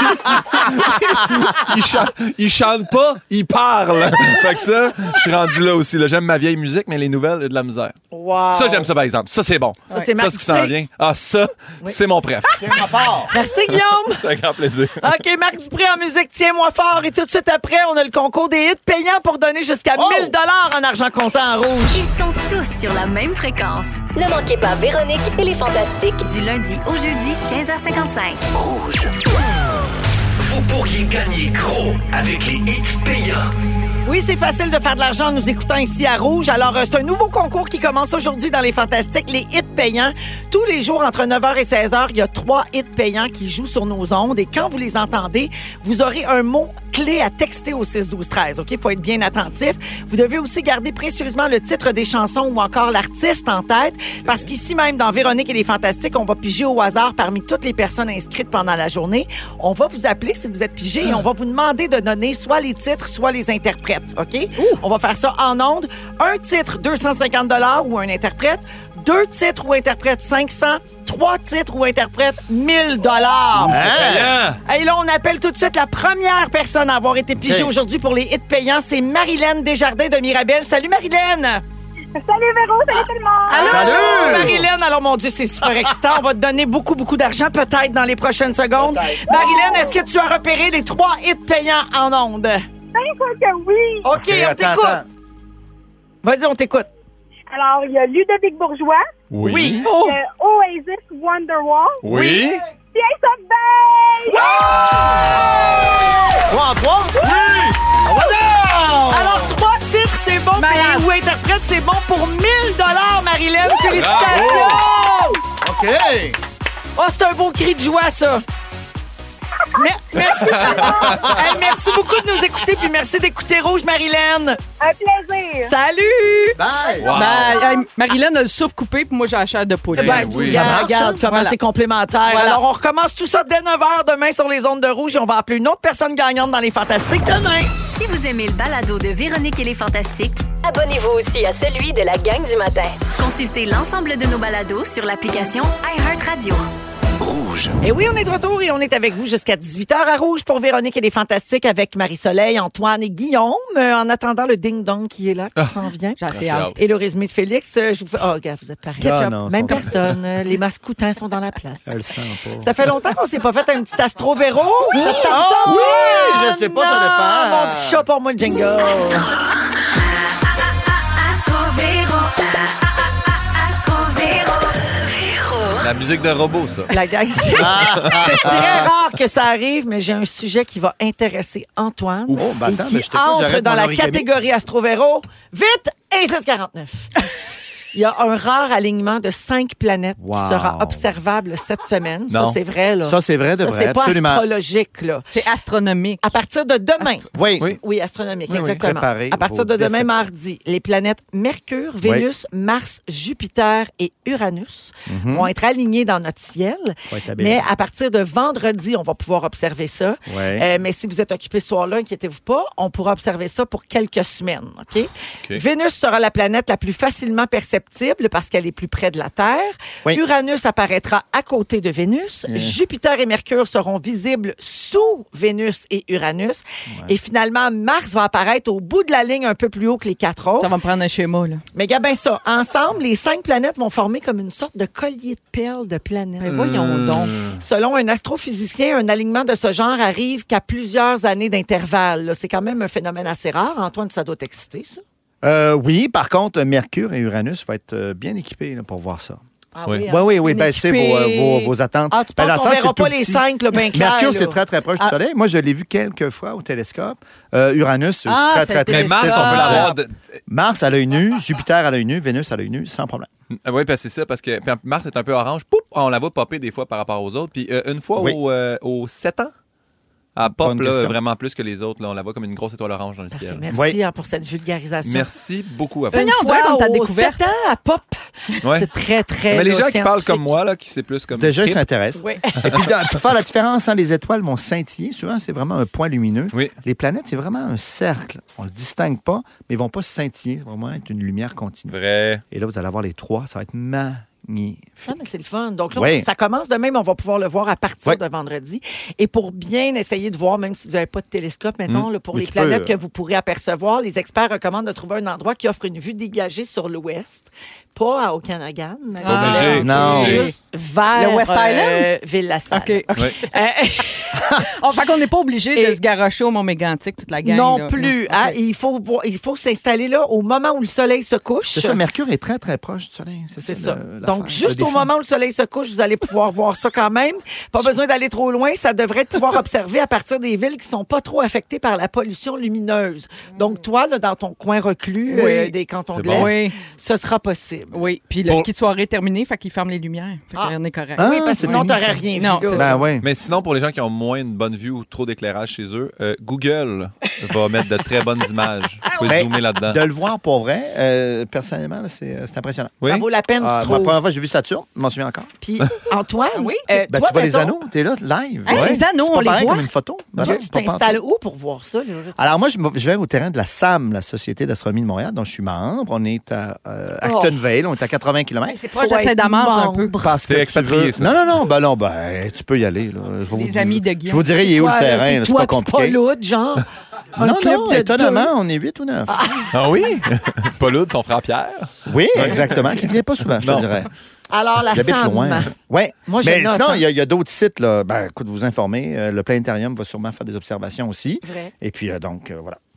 Ils chantent pas, ils parlent. Fait que ça, je suis rendu là aussi. Là. J'aime ma vieille musique, mais les nouvelles, il y a de la misère. Wow. Ça, j'aime ça, par exemple. Ça, c'est bon. Ça, c'est Ça, ce qui s'en Dupré. vient. Ah, ça, c'est mon préf. Merci, Guillaume. C'est un grand plaisir. OK, Marc Dupré en musique, tiens-moi fort. Et tout de suite après, on a le concours des hits payants pour donner jusqu'à 1 000 $ en argent comptant en rouge. Ils sont tous sur la même fréquence. Ne manquez pas Véronique et les Fantastiques. Du lundi au jeudi, 15h55. Vous pourriez gagner gros avec les hits payants. Oui, c'est facile de faire de l'argent en nous écoutant ici à Rouge. Alors, c'est un nouveau concours qui commence aujourd'hui dans les Fantastiques, les hits payants. Tous les jours, entre 9h et 16h, il y a 3 hits payants qui jouent sur nos ondes. Et quand vous les entendez, vous aurez un mot clé à texter au 6-12-13. OK? Il faut être bien attentif. Vous devez aussi garder précieusement le titre des chansons ou encore l'artiste en tête. Parce qu'ici même, dans Véronique et les Fantastiques, on va piger au hasard parmi toutes les personnes inscrites pendant la journée. On va vous appeler si vous êtes pigé et on va vous demander de donner soit les titres, soit les interprètes. OK? On va faire ça en ondes. Un titre, 250 $ ou un interprète. 2 titres ou interprètes, 500. 3 titres ou interprètes, 1 000 $. Et là, on appelle tout de suite la première personne à avoir été pigée aujourd'hui pour les hits payants. C'est Marilyn Desjardins de Mirabel. Salut, Marilyn! Salut Véro, salut tout le monde! Allô, Salut! Marilyn! Alors, mon Dieu, c'est super excitant. On va te donner beaucoup, beaucoup d'argent, peut-être dans les prochaines secondes. Marilyn, est-ce que tu as repéré les 3 hits payants en ondes? Bien sûr que oui! OK, on attends, t'écoute. attends. Vas-y, on t'écoute. Je Alors, il y a Ludovic Bourgeois. Oui. Oh! Oasis Wonderwall. Oui. Puis Ace of Base. 3 en 3? Oui! Alors, 3 titres, c'est bon. Malade. Ou interprète, c'est bon pour 1 000 Marilyn. Félicitations! OK. Oh, c'est un beau cri de joie, ça. Merci. Hey, merci beaucoup de nous écouter, puis merci d'écouter Rouge, Marilyn. Un plaisir. Salut! Bye! Wow. Marilyn a le souffle coupé, puis moi, j'ai la chair de poule. oui. Regarde comment Voilà. c'est complémentaire. Voilà. Alors, on recommence tout ça dès 9h demain sur les ondes de Rouge et on va appeler une autre personne gagnante dans les Fantastiques demain. Si vous aimez le balado de Véronique et les Fantastiques, Abonnez-vous aussi à celui de la gang du matin. consultez l'ensemble de nos balados sur l'application iHeartRadio. Rouge. Et oui, on est de retour et on est avec vous jusqu'à 18h à Rouge pour Véronique et les Fantastiques avec Marie-Soleil, Antoine et Guillaume. En attendant le ding-dong qui est là, qui s'en vient. J'ai assez C'est hâte. hâte. Et le résumé de Félix, je vous fais... Oh, gars, vous êtes pareil. Ah, non, Même ils sont personne. Les mascoutins sont dans la place. Elle le sent pas. Ça fait longtemps qu'on s'est pas fait un petit astro-véro. Ça te tente Ah ça, oui! toi? Je sais pas, ça Non, dépend. Mon petit chat pour moi, le jingle. La musique de robot, ça. La gang, c'est très rare que ça arrive, mais j'ai un sujet qui va intéresser Antoine Oh, ben et attends, qui mais je t'écoute, entre j'arrête dans mon la origami. catégorie Astro-Véro. Vite, Isis 49. Il y a un rare alignement de 5 planètes Wow. qui sera observable cette semaine. Ça, Non. c'est vrai, là. Ça, c'est vrai de Ça, vrai, c'est pas absolument. astrologique, là. C'est astronomique. À partir de demain. Oui. Oui. Oui, astronomique, Oui, oui. exactement. Préparez À partir vos de demain, déceptions. mardi, les planètes Mercure, Vénus, Mars, Jupiter et Uranus vont être alignées dans notre ciel. Faut être habile. Mais à partir de vendredi, on va pouvoir observer ça. Ouais. Mais si vous êtes occupé ce soir-là, inquiétez-vous pas, on pourra observer ça pour quelques semaines. OK? Vénus sera la planète la plus facilement perceptible parce qu'elle est plus près de la Terre. Oui. Uranus apparaîtra à côté de Vénus. Jupiter et Mercure seront visibles sous Vénus et Uranus. Et finalement, Mars va apparaître au bout de la ligne un peu plus haut que les 4 autres. Ça va me prendre un schéma, là. Mais regarde bien ça. Ensemble, les 5 planètes vont former comme une sorte de collier de perles de planètes. Mais voyons donc. Selon un astrophysicien, un alignement de ce genre arrive qu'à plusieurs années d'intervalle. Là. C'est quand même un phénomène assez rare. Antoine, ça doit t'exciter, ça? Oui, par contre, Mercure et Uranus vont être bien équipés là, pour voir ça. Ah Oui. hein? Oui, Bien baissez équipé. vos attentes. Ah, tu Ben, penses dans le qu'on sens, verra c'est pas tout les petit. 5, là, bien clair? Mercure, là. c'est très, très proche du Soleil. Moi, je l'ai vu quelques fois au télescope. Uranus, c'est Ah, très, ça très, a été très Mais Mars, ça. on peut l'avoir. Mars à l'œil nu, Jupiter à l'œil nu, Vénus à l'œil nu, sans problème. Oui, c'est ça, parce que puis Mars est un peu orange. Poup, on la voit popper des fois par rapport aux autres. Puis une fois Oui. aux 7 ans, elle pop Bonne là, question. vraiment plus que les autres. Là, on la voit comme une grosse étoile orange dans le ciel. Merci Oui. hein, pour cette vulgarisation. Merci beaucoup à vous. Seigneur, on dirait comme ta aux découverte. 7 ans, à pop. Ouais. C'est très, très Mais les là, gens qui parlent scientifique. comme moi, là, qui c'est plus comme. Déjà, ils hip. s'intéressent. Oui. Et puis, pour faire la différence, hein, les étoiles vont scintiller. Souvent, c'est vraiment un point lumineux. Oui. Les planètes, c'est vraiment un cercle. On le distingue pas, mais ils vont pas scintiller. Ça va vraiment être une lumière continue. Vrai. Et là, vous allez avoir les 3. Ça va être magnifique. Ah, mais c'est le fun. Donc là, Oui. ça commence demain, mais on va pouvoir le voir à partir Oui. de vendredi. Et pour bien essayer de voir, même si vous n'avez pas de télescope, mettons, là, pour Mais les tu planètes peux, que vous pourrez apercevoir, les experts recommandent de trouver un endroit qui offre une vue dégagée sur l'ouest. Pas à Okanagan, mais obligé. Non. juste vers Le West Island? Ville-la-Salle. OK. Ouais. Fait qu'on n'est pas obligé de Et- se garrocher au Mont-Mégantic, toute la gang. non là. plus. OK. Hein, il faut s'installer là au moment où le soleil se couche. C'est ça, Mercure est très, très proche du Soleil. C'est ça. l'affaire, Donc, le juste au défi. moment où le soleil se couche, vous allez pouvoir voir ça quand même. Pas besoin d'aller trop loin. Ça devrait pouvoir observer à partir des villes qui sont pas trop affectées par la pollution lumineuse. Donc, toi, là, dans ton coin reclus Oui. des cantons C'est de bon. l'Est, Oui. ce sera possible. Oui. Puis le Pour- ski de soirée est terminé, fait qu'il ferme les lumières. Fait Ah. qu'on est correct. Ah, Oui, parce que c'est sinon, fini, t'aurais ça. rien Non, vu. là. c'est Ben oui. Mais sinon, pour les gens qui ont moins une bonne vue ou trop d'éclairage chez eux, Google va mettre de très bonnes images. Vous pouvez Ben, zoomer là-dedans. De le voir pour vrai, personnellement, là, c'est impressionnant. Oui. Ça vaut la peine, Ah, tu la trouves. première fois que j'ai vu Saturne, je m'en souviens encore. Puis, Antoine, Oui. Ben, toi, tu vois les mettons, anneaux, t'es là, live. Hey, les anneaux, C'est pas on les pareil voit? comme une photo. Ben toi, non, tu c'est pas t'installes partout. où pour voir ça? Là? Alors moi, je vais au terrain de la SAM, la Société d'astronomie de Montréal, dont je suis membre. On est à Actonville, on est à 80 km. C'est proche de Saint-Damas, un peu. Parce C'est que tu expatrié, veux- ça. Non, ben, tu peux y aller. Là. Je vais Les vous- amis de Guillaume. Je vous dirai, il est où Ouais, le terrain, c'est là, c'est toi pas qui compliqué. pollute, genre. Un Non, club non, de étonnamment, deux. on est 8 ou 9. Ah oui? Paul son frère Pierre. Oui, exactement, qui ne vient pas souvent, je te Non. dirais. Alors, la J'habite SAM. loin. Oui. Moi, je Mais note, sinon, hein. il y a d'autres sites. Là. Ben, écoute, vous informer. Le Planétarium va sûrement faire des observations aussi. Vrai. Et puis, donc, voilà.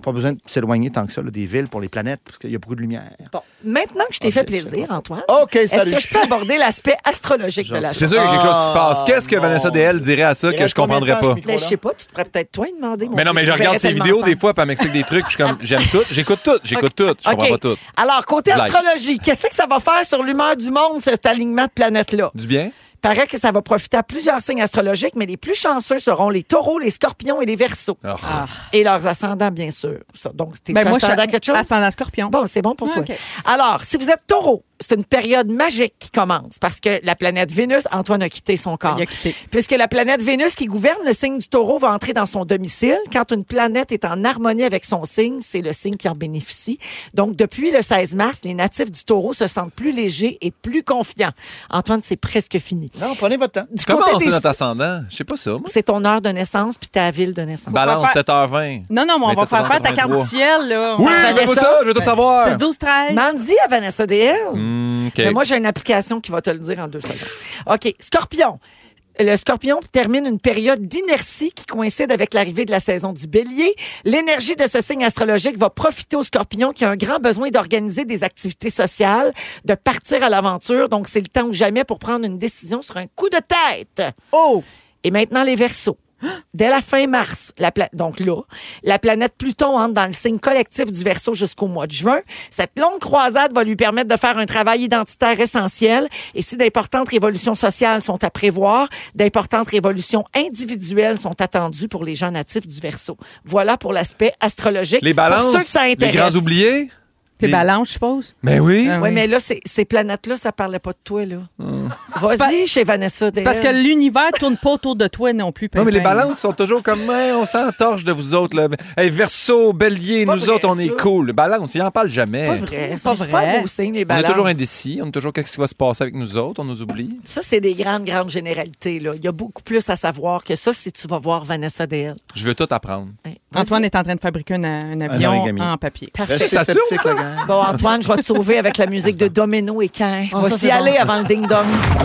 Pas besoin de s'éloigner tant que ça là, des villes pour les planètes, parce qu'il y a beaucoup de lumière. Bon, maintenant que je t'ai fait plaisir, Antoine, OK, est-ce salut. que je peux aborder l'aspect astrologique de la C'est chose? sûr qu'il y a quelque chose qui se passe. Qu'est-ce que Vanessa DL dirait à ça Il que reste je comprendrais combien de temps, pas? ce Ben, je micro-là? sais pas, tu pourrais peut-être toi demander. Mais non, mais je regarde ses vidéos des fois, puis elle m'explique des trucs, puis je suis comme, j'aime tout, j'écoute tout, je comprends pas tout. Alors, côté Like. astrologie, qu'est-ce que ça va faire sur l'humeur du monde, cet alignement de planètes-là? Du bien? Paraît que ça va profiter à plusieurs signes astrologiques, mais les plus chanceux seront les taureaux, les scorpions et les verseaux. Oh. Et leurs ascendants, bien sûr. Ça, donc, t'es Ben, moi, je ascendant suis quelque chose? ascendant scorpion. Bon, c'est bon pour Ah, toi. OK. Alors, si vous êtes taureau, c'est une période magique qui commence parce que la planète Vénus, Antoine a quitté son corps. Il a quitté. Puisque la planète Vénus qui gouverne le signe du taureau va entrer dans son domicile. Quand une planète est en harmonie avec son signe, c'est le signe qui en bénéficie. Donc, depuis le 16 mars, les natifs du taureau se sentent plus légers et plus confiants. Antoine, c'est presque fini. Non, prenez votre temps. Du Comment côté c'est des- notre ascendant? Je sais pas ça, moi. C'est ton heure de naissance puis ta ville de naissance. Balance, 7h20. Non, mais on va faire ta carte du ciel, là. Oui, Vanessa. fais-moi ça, je veux tout savoir. 6, 12, 13. Mandy à Vanessa DL. OK. Mais moi, j'ai une application qui va te le dire en 2 secondes. OK. Scorpion. Le scorpion termine une période d'inertie qui coïncide avec l'arrivée de la saison du bélier. L'énergie de ce signe astrologique va profiter au scorpion qui a un grand besoin d'organiser des activités sociales, de partir à l'aventure. Donc, c'est le temps ou jamais pour prendre une décision sur un coup de tête. Oh! Et maintenant, les Verseaux. Dès la fin mars, donc là, la planète Pluton entre dans le signe collectif du Verseau jusqu'au mois de juin. Cette longue croisade va lui permettre de faire un travail identitaire essentiel. Et si d'importantes révolutions sociales sont à prévoir, d'importantes révolutions individuelles sont attendues pour les gens natifs du Verseau. Voilà pour l'aspect astrologique. Les balances, pour ceux que ça les intéresse. grands oubliés. T'es balance, je suppose. Mais oui. Ah Oui, oui. mais là, ces planètes-là, ça parlait pas de toi, là. C'est Vas-y, chez Vanessa. C'est parce que l'univers tourne pas autour de toi non plus. Non, mais les Pimpin. balances sont toujours comme, hey, on s'entorche de vous autres. Là. Hey, Verseau, Bélier, Pas nous vrai, autres, on ça. est cool. Les balances, ils en parlent jamais. Pas vrai. Pas C'est vrai. pas beau signe, les On est balances. toujours indécis. On est toujours qu'est-ce qui va se passer avec nous autres. On nous oublie. Ça, c'est des grandes généralités, là. Il y a beaucoup plus à savoir que ça si tu vas voir Vanessa DL. Je veux tout apprendre. Ouais. Antoine est en train de fabriquer un avion origami. en papier. Parfait. Restez ça sceptiques, la gang. Bon, Antoine, je vais te sauver avec la musique de Domino et Cain. Ah, ça, Voici c'est aller bon. avant le ding-dong.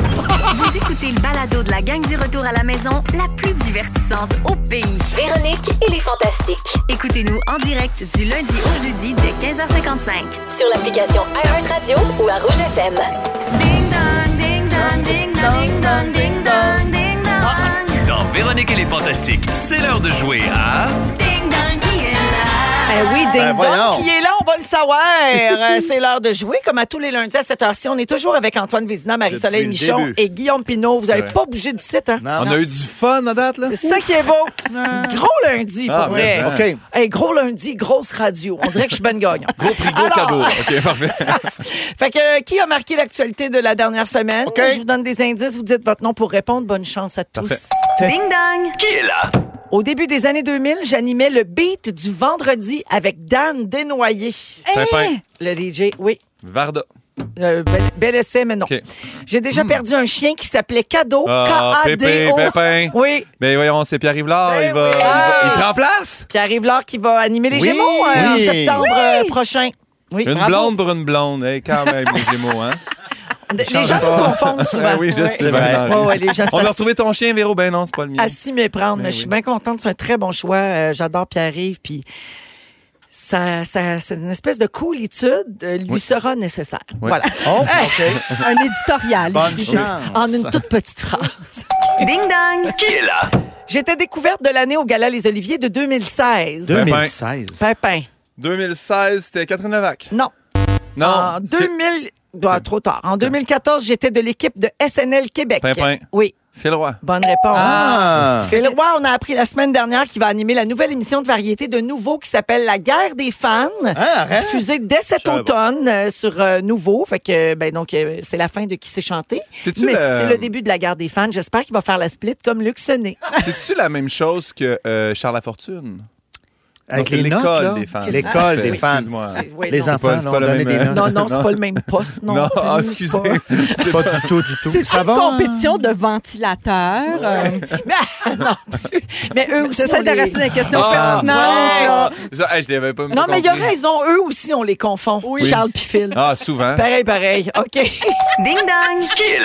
Vous écoutez le balado de la gang du retour à la maison, la plus divertissante au pays. Véronique et les Fantastiques. Écoutez-nous en direct du lundi au jeudi dès 15h55. Sur l'application iHeartRadio ou à Rouge FM. Ding dong, ding dong, ding dong, ding dong, ding dong, ding dong. Dans Véronique et les Fantastiques, c'est l'heure de jouer à... Ding dong qui est là. Oui, ding-dong voyons. qui est là, on va le savoir. C'est l'heure de jouer. Comme à tous les lundis à cette heure-ci, on est toujours avec Antoine Vézina, Marie-Soleil Depuis le Michon début. et Guillaume Pinault. Vous n'avez Ouais. pas bougé du site, hein? Non. On a eu du fun à date, là. C'est ça qui est beau. Gros lundi, pour Ah, vrai. vraiment. OK. Hey, gros lundi, grosse radio. On dirait que je suis Ben Gagnon. Gros prix, gros Alors- cadeau. OK, parfait. Fait que, qui a marqué l'actualité de la dernière semaine? OK. Je vous donne des indices, vous dites votre nom pour répondre. Bonne chance à tous. Parfait. Ding dong. Qui est là? Au début des années 2000, j'animais le beat du vendredi avec Dan Desnoyers. Pimpin. Le DJ, oui. Varda. Bel essai, mais non. OK. J'ai déjà perdu un chien qui s'appelait Cadeau. Ah, Pépé, K-A-D-O. Pépin. Oui. Mais voyons, c'est Pierre Rivlard. Ben il va. oui. Il te remplace? Pierre Rivlard qui va animer les Oui. Gémeaux en Oui. septembre prochain. Oui, Une bravo. blonde pour une blonde. Hey, quand même, les Gémeaux, hein? Les gens nous confondent souvent. Ah oui, je Ouais. sais. C'est vrai. Bernard. Ouais, ouais, les gens On a c'est retrouvé ton chien, Véro. Ben non, c'est pas le mien. à s'y méprendre. Ben Mais je suis oui. bien contente. C'est un très bon choix. J'adore Pierre-Yves. Puis c'est une espèce de coolitude lui sera nécessaire. Oui. Voilà. Oh, OK. Un éditorial. Bonne ici. chance. En une toute petite phrase. Ding dong. Qui est là? J'étais découverte de l'année au Gala Les Oliviers de 2016. 2016. Pimpin. 2016, c'était Catherine Levac. Non. Non. En 2000... trop tard. En 2014, j'étais de l'équipe de SNL Québec. Pimpin. Oui. Phil Roy. Bonne réponse. Ah. Phil Roy, on a appris la semaine dernière qu'il va animer la nouvelle émission de variété de Nouveau qui s'appelle La guerre des fans, arrête. diffusée dès cet Je savais automne sur Nouveau. Fait que c'est la fin de Qui s'est chanté. C'est-tu Mais le- c'est le début de La guerre des fans. J'espère qu'il va faire la split comme Luc Sonnet. C'est-tu la même chose que Charles Lafortune? Avec Non, c'est les notes, l'école là. des fans. L'école des fans. Excuse-moi. Oui, Les non. enfants, pas- là, c'est on pas le donnait même, des notes. Non, c'est pas le même poste. Non, Non, plus, ah, c'est excusez. pas- C'est pas du tout, du tout. C'est Ça une va? compétition de ventilateurs. non plus. Mais eux aussi, J'essaie on de les- rester dans les questions Ah, pertinentes. ouais. Hey, je l'avais pas Non, mais il a compris. raison. Eux aussi, on les confond. Oui. Charles puis Phil. Ah, souvent. Pareil. OK. Ding dong. Qui est là?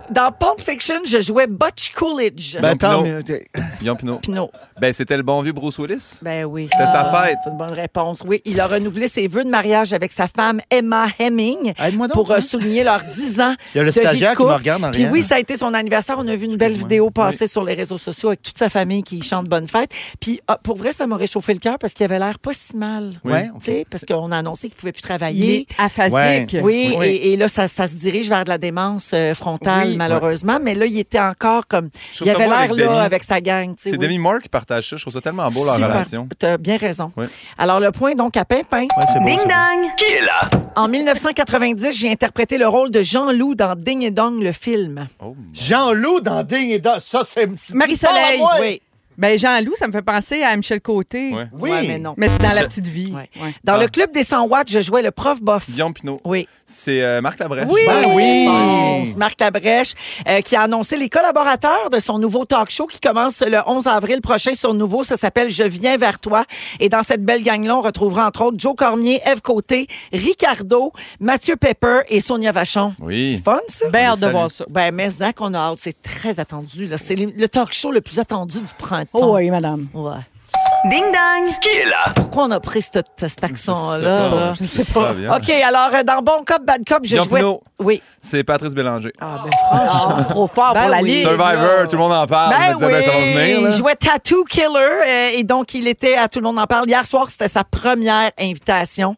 Dans Pulp Fiction, je jouais Butch Coolidge. Ben, tant Pinot. mieux. Guillaume Pinot. Pinot. Ben, c'était le bon vieux Bruce Willis. Ben oui. C'était sa fête. C'est une bonne réponse. Oui, il a renouvelé ses vœux de mariage avec sa femme Emma Hemming Aide-moi donc, pour hein. souligner leurs 10 ans. Il y a le de vie de stagiaire qui couple. me regarde en Puis rien. oui, ça a été son anniversaire. On a vu une belle vidéo passer sur les réseaux sociaux avec toute sa famille qui chante Bonne fête. Puis pour vrai, ça m'a réchauffé le cœur parce qu'il avait l'air pas si mal. Oui. Ouais, OK. Tu sais, parce qu'on a annoncé qu'il pouvait plus Il travailler. est aphasique. Oui, et là, ça se dirige vers de la démence frontale, Oui. malheureusement. Mais là, il était encore comme... Je trouve Il ça avait beau l'air avec là Demi. avec sa gang. tu sais, C'est oui. Demi Moore qui partage ça. Je trouve ça tellement beau, leur Super. relation. T'as bien raison. Oui. Alors, le point, donc, à Pimpin. Ouais, c'est beau, Ding c'est beau. dong! Qui est là? En 1990, j'ai interprété le rôle de Jean-Loup dans Ding et Dong, le film. Jean-Loup dans Ding et Dong. Ça, c'est... Marie-Soleil. Pas à moi. Oui. Ben, Jean-Loup, ça me fait penser à Michel Côté. Ouais. Oui. Ouais, mais non. Mais c'est dans La Petite Vie. Ouais. Ouais. Dans le club des 100 watts, je jouais le prof bof. Guillaume Pinot. Oui. C'est Marc Labrèche. Oui, Ben oui. Bon, c'est Marc Labrèche qui a annoncé les collaborateurs de son nouveau talk show qui commence le 11 avril prochain sur Nouveau. Ça s'appelle Je viens vers toi. Et dans cette belle gang-là, on retrouvera entre autres Joe Cormier, Ève Côté, Ricardo, Mathieu Pepper et Sonia Vachon. Oui. C'est fun, ça? Ben, hâte de Salut. voir ça. Ben, mais Zach, on a hâte. C'est très attendu. Là. C'est le talk show le plus attendu du printemps. Oh oui, madame. Ouais. Ding dong! Qui est là? Pourquoi on a pris cet accent-là? là? Je sais pas. Bien. OK, alors, dans Bon Cop, Bad Cop, je Guillaume jouais... Pinot. Oui. C'est Patrice Bélanger. Ah, ben, franchement. Trop fort Ben pour la oui. ligue. Survivor, tout le monde en parle. Je me disais, ben, ça va venir. Là. Il jouait Tattoo Killer et donc il était à Tout le monde en parle. Hier soir, c'était sa première invitation.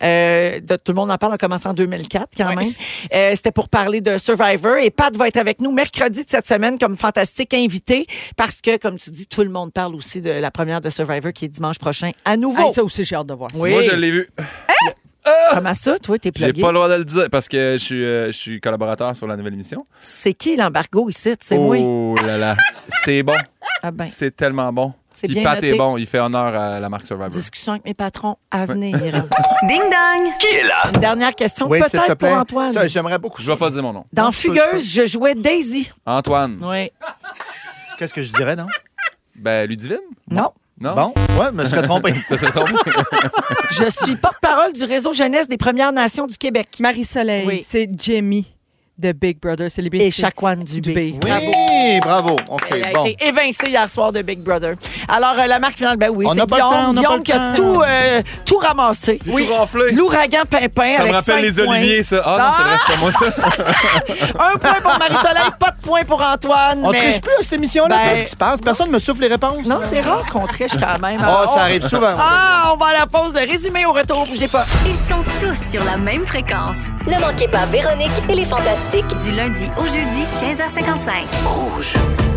De Tout le monde en parle a commencé en 2004 quand même. C'était pour parler de Survivor et Pat va être avec nous mercredi de cette semaine comme fantastique invité parce que, comme tu dis, tout le monde parle aussi de la première de Survivor qui est dimanche prochain à nouveau. Hey, ça aussi, j'ai hâte de voir. Oui. Moi, je l'ai vu. Comment ça, toi, t'es J'ai plugué? pas le droit de le dire parce que je suis collaborateur sur la nouvelle émission. C'est qui l'embargo ici? C'est moi. Oh là là. C'est bon. Ah ben, C'est tellement bon. C'est Puis bien Pat noté. est bon. Il fait honneur à la marque Survivor. discussion avec mes patrons à venir. Ding dong! Qui est là? Une dernière question, Oui, s'il te peut-être plaît. pour Antoine. Ça, j'aimerais beaucoup. Je vais pas dire mon nom. Dans Non, Fugueuse, je jouais Daisy. Antoine. Oui. Qu'est-ce que je dirais, non? Ben, Ludivine? Non. Non? Bon, ouais, je me serais trompé. Ça s'est trompé. Je suis porte-parole du réseau jeunesse des Premières Nations du Québec. Marie-Soleil, Oui. c'est Jamie de Big Brother Celebrity. Et Chakwan Dubé. Bravo. Oui, bravo. OK, Elle a bon. été évincée hier soir de Big Brother. Alors, la marque finale, ben oui, On c'est n'a pas le temps, on n'a Guillaume pas qui a le temps. tout ramassé. J'ai tout raflé. L'ouragan Pimpin Ça avec me rappelle 5 les points. oliviers, ça. Ah non, c'est vrai, c'est pas moi, ça. 1 point pour Marie-Soleil, pas de point pour Antoine. On mais... triche plus à cette émission-là. Ben, Qu'est-ce qui se passe? Personne ne me souffle les réponses. Non, c'est rare qu'on triche quand même. Ah, Alors, ça arrive souvent. Ah, on va à la pause. Le résumé au retour. Bougez pas. Ils sont tous sur la même fréquence. Ne manquez pas Véronique et les Fantastiques. Du lundi au jeudi, 15h55. Rouge.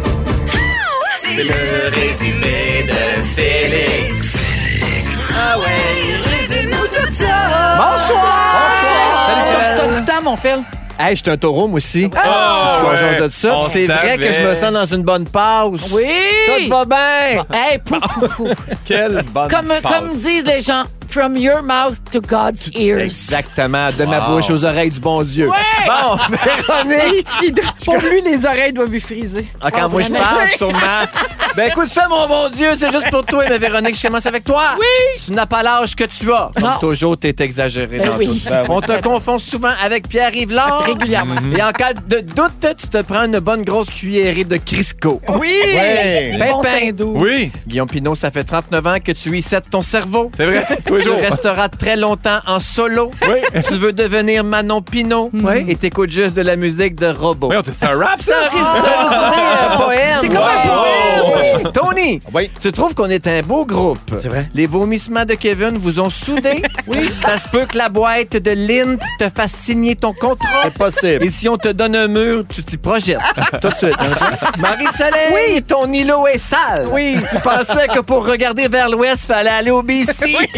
C'est le résumé de Félix. Ah ouais, résume-nous tout ça. Bonsoir. T'as du temps, mon Phil. Hey, je suis un taureau, moi aussi. Ah, Tu vois, ouais. j'ose de ça. On Puis c'est vrai savait. que je me sens dans une bonne pause. Oui. Tout va bien. Hey, pouf, pouf, pouf. Quelle bonne Comme passe. disent les gens, from your mouth to God's ears. Exactement. De ma Wow. bouche aux oreilles du bon Dieu. Ouais. Bon, Véronique. Pour lui, les oreilles doivent lui friser. Ah, quand moi je vraiment? parle, sûrement. Ben écoute ça, mon bon Dieu, c'est juste pour toi, mais Véronique, je commence avec toi. Oui. Tu n'as pas l'âge que tu as. Comme Non. toujours, t'es exagéré Ben dans oui. tout. Ben oui. On te confond souvent avec Pierre-Yves Lard. Régulièrement. Et en cas de doute, tu te prends une bonne grosse cuillerée de Crisco. Oui. Ouais. Bon Pimpin. Saint-Doux. Oui, Guillaume Pinot, ça fait 39 ans que tu y ton cerveau. c'est vrai. Tous les Tu jours. resteras très longtemps en solo. Oui. Tu veux devenir Manon Pinot. Oui. Et t'écoutes juste de la musique de robot. Oui, c'est un rap, ça. Un poème. C'est comme un poème. Tony, Oui. tu trouves qu'on est un beau groupe? C'est vrai. Les vomissements de Kevin vous ont soudés? Oui. Ça se peut que la boîte de Lynn te fasse signer ton contrat. C'est possible. Et si on te donne un mur, tu t'y projettes. Tout de suite. Marie-Soleil, oui, ton îlot est sale. Oui, tu pensais que pour regarder vers l'ouest, fallait aller au BC.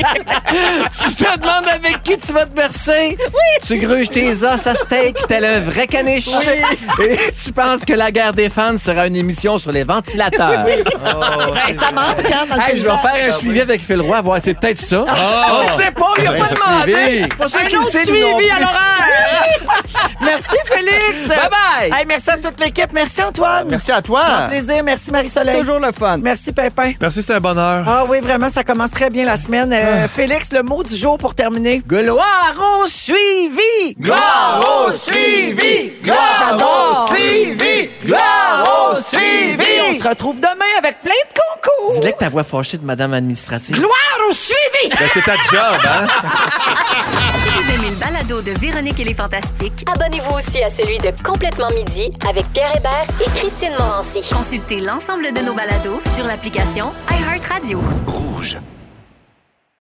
Tu te demandes avec qui tu vas te bercer. Oui. Tu gruges tes os à steak tel un vrai caniche. Et tu penses que la guerre des fans sera une émission sur les ventilateurs. Hey, ça manque, hein, dans le Hey, je vais paysage. faire un suivi avec Phil Roy, voir, c'est peut-être ça. On sait pas, il a Ben, pas demandé. suivi. Pas sûr Un qu'il autre sait, lui non suivi plus. à l'horaire. Merci, Félix. Bye-bye. Hey, merci à toute l'équipe. Merci, Antoine. Merci à toi. Un plaisir. Merci, Marie-Soleil. C'est toujours le fun. Merci, Pimpin. Merci, c'est un bonheur. Ah oui, vraiment, ça commence très bien la semaine. Félix, le mot du jour pour terminer. Gloire au suivi! Gloire au suivi! Gloire au suivi! Gloire au suivi! On se retrouve demain avec plein de concours. Dis-le que ta voix fâchée de madame administrative. Gloire au suivi! Ben, c'est ta job, hein? Si vous aimez le balado de Véronique et les Fantastiques, Abonnez-vous aussi à celui de Complètement Midi avec Pierre Hébert et Christine Morancy. consultez l'ensemble de nos balados sur l'application iHeartRadio. Rouge.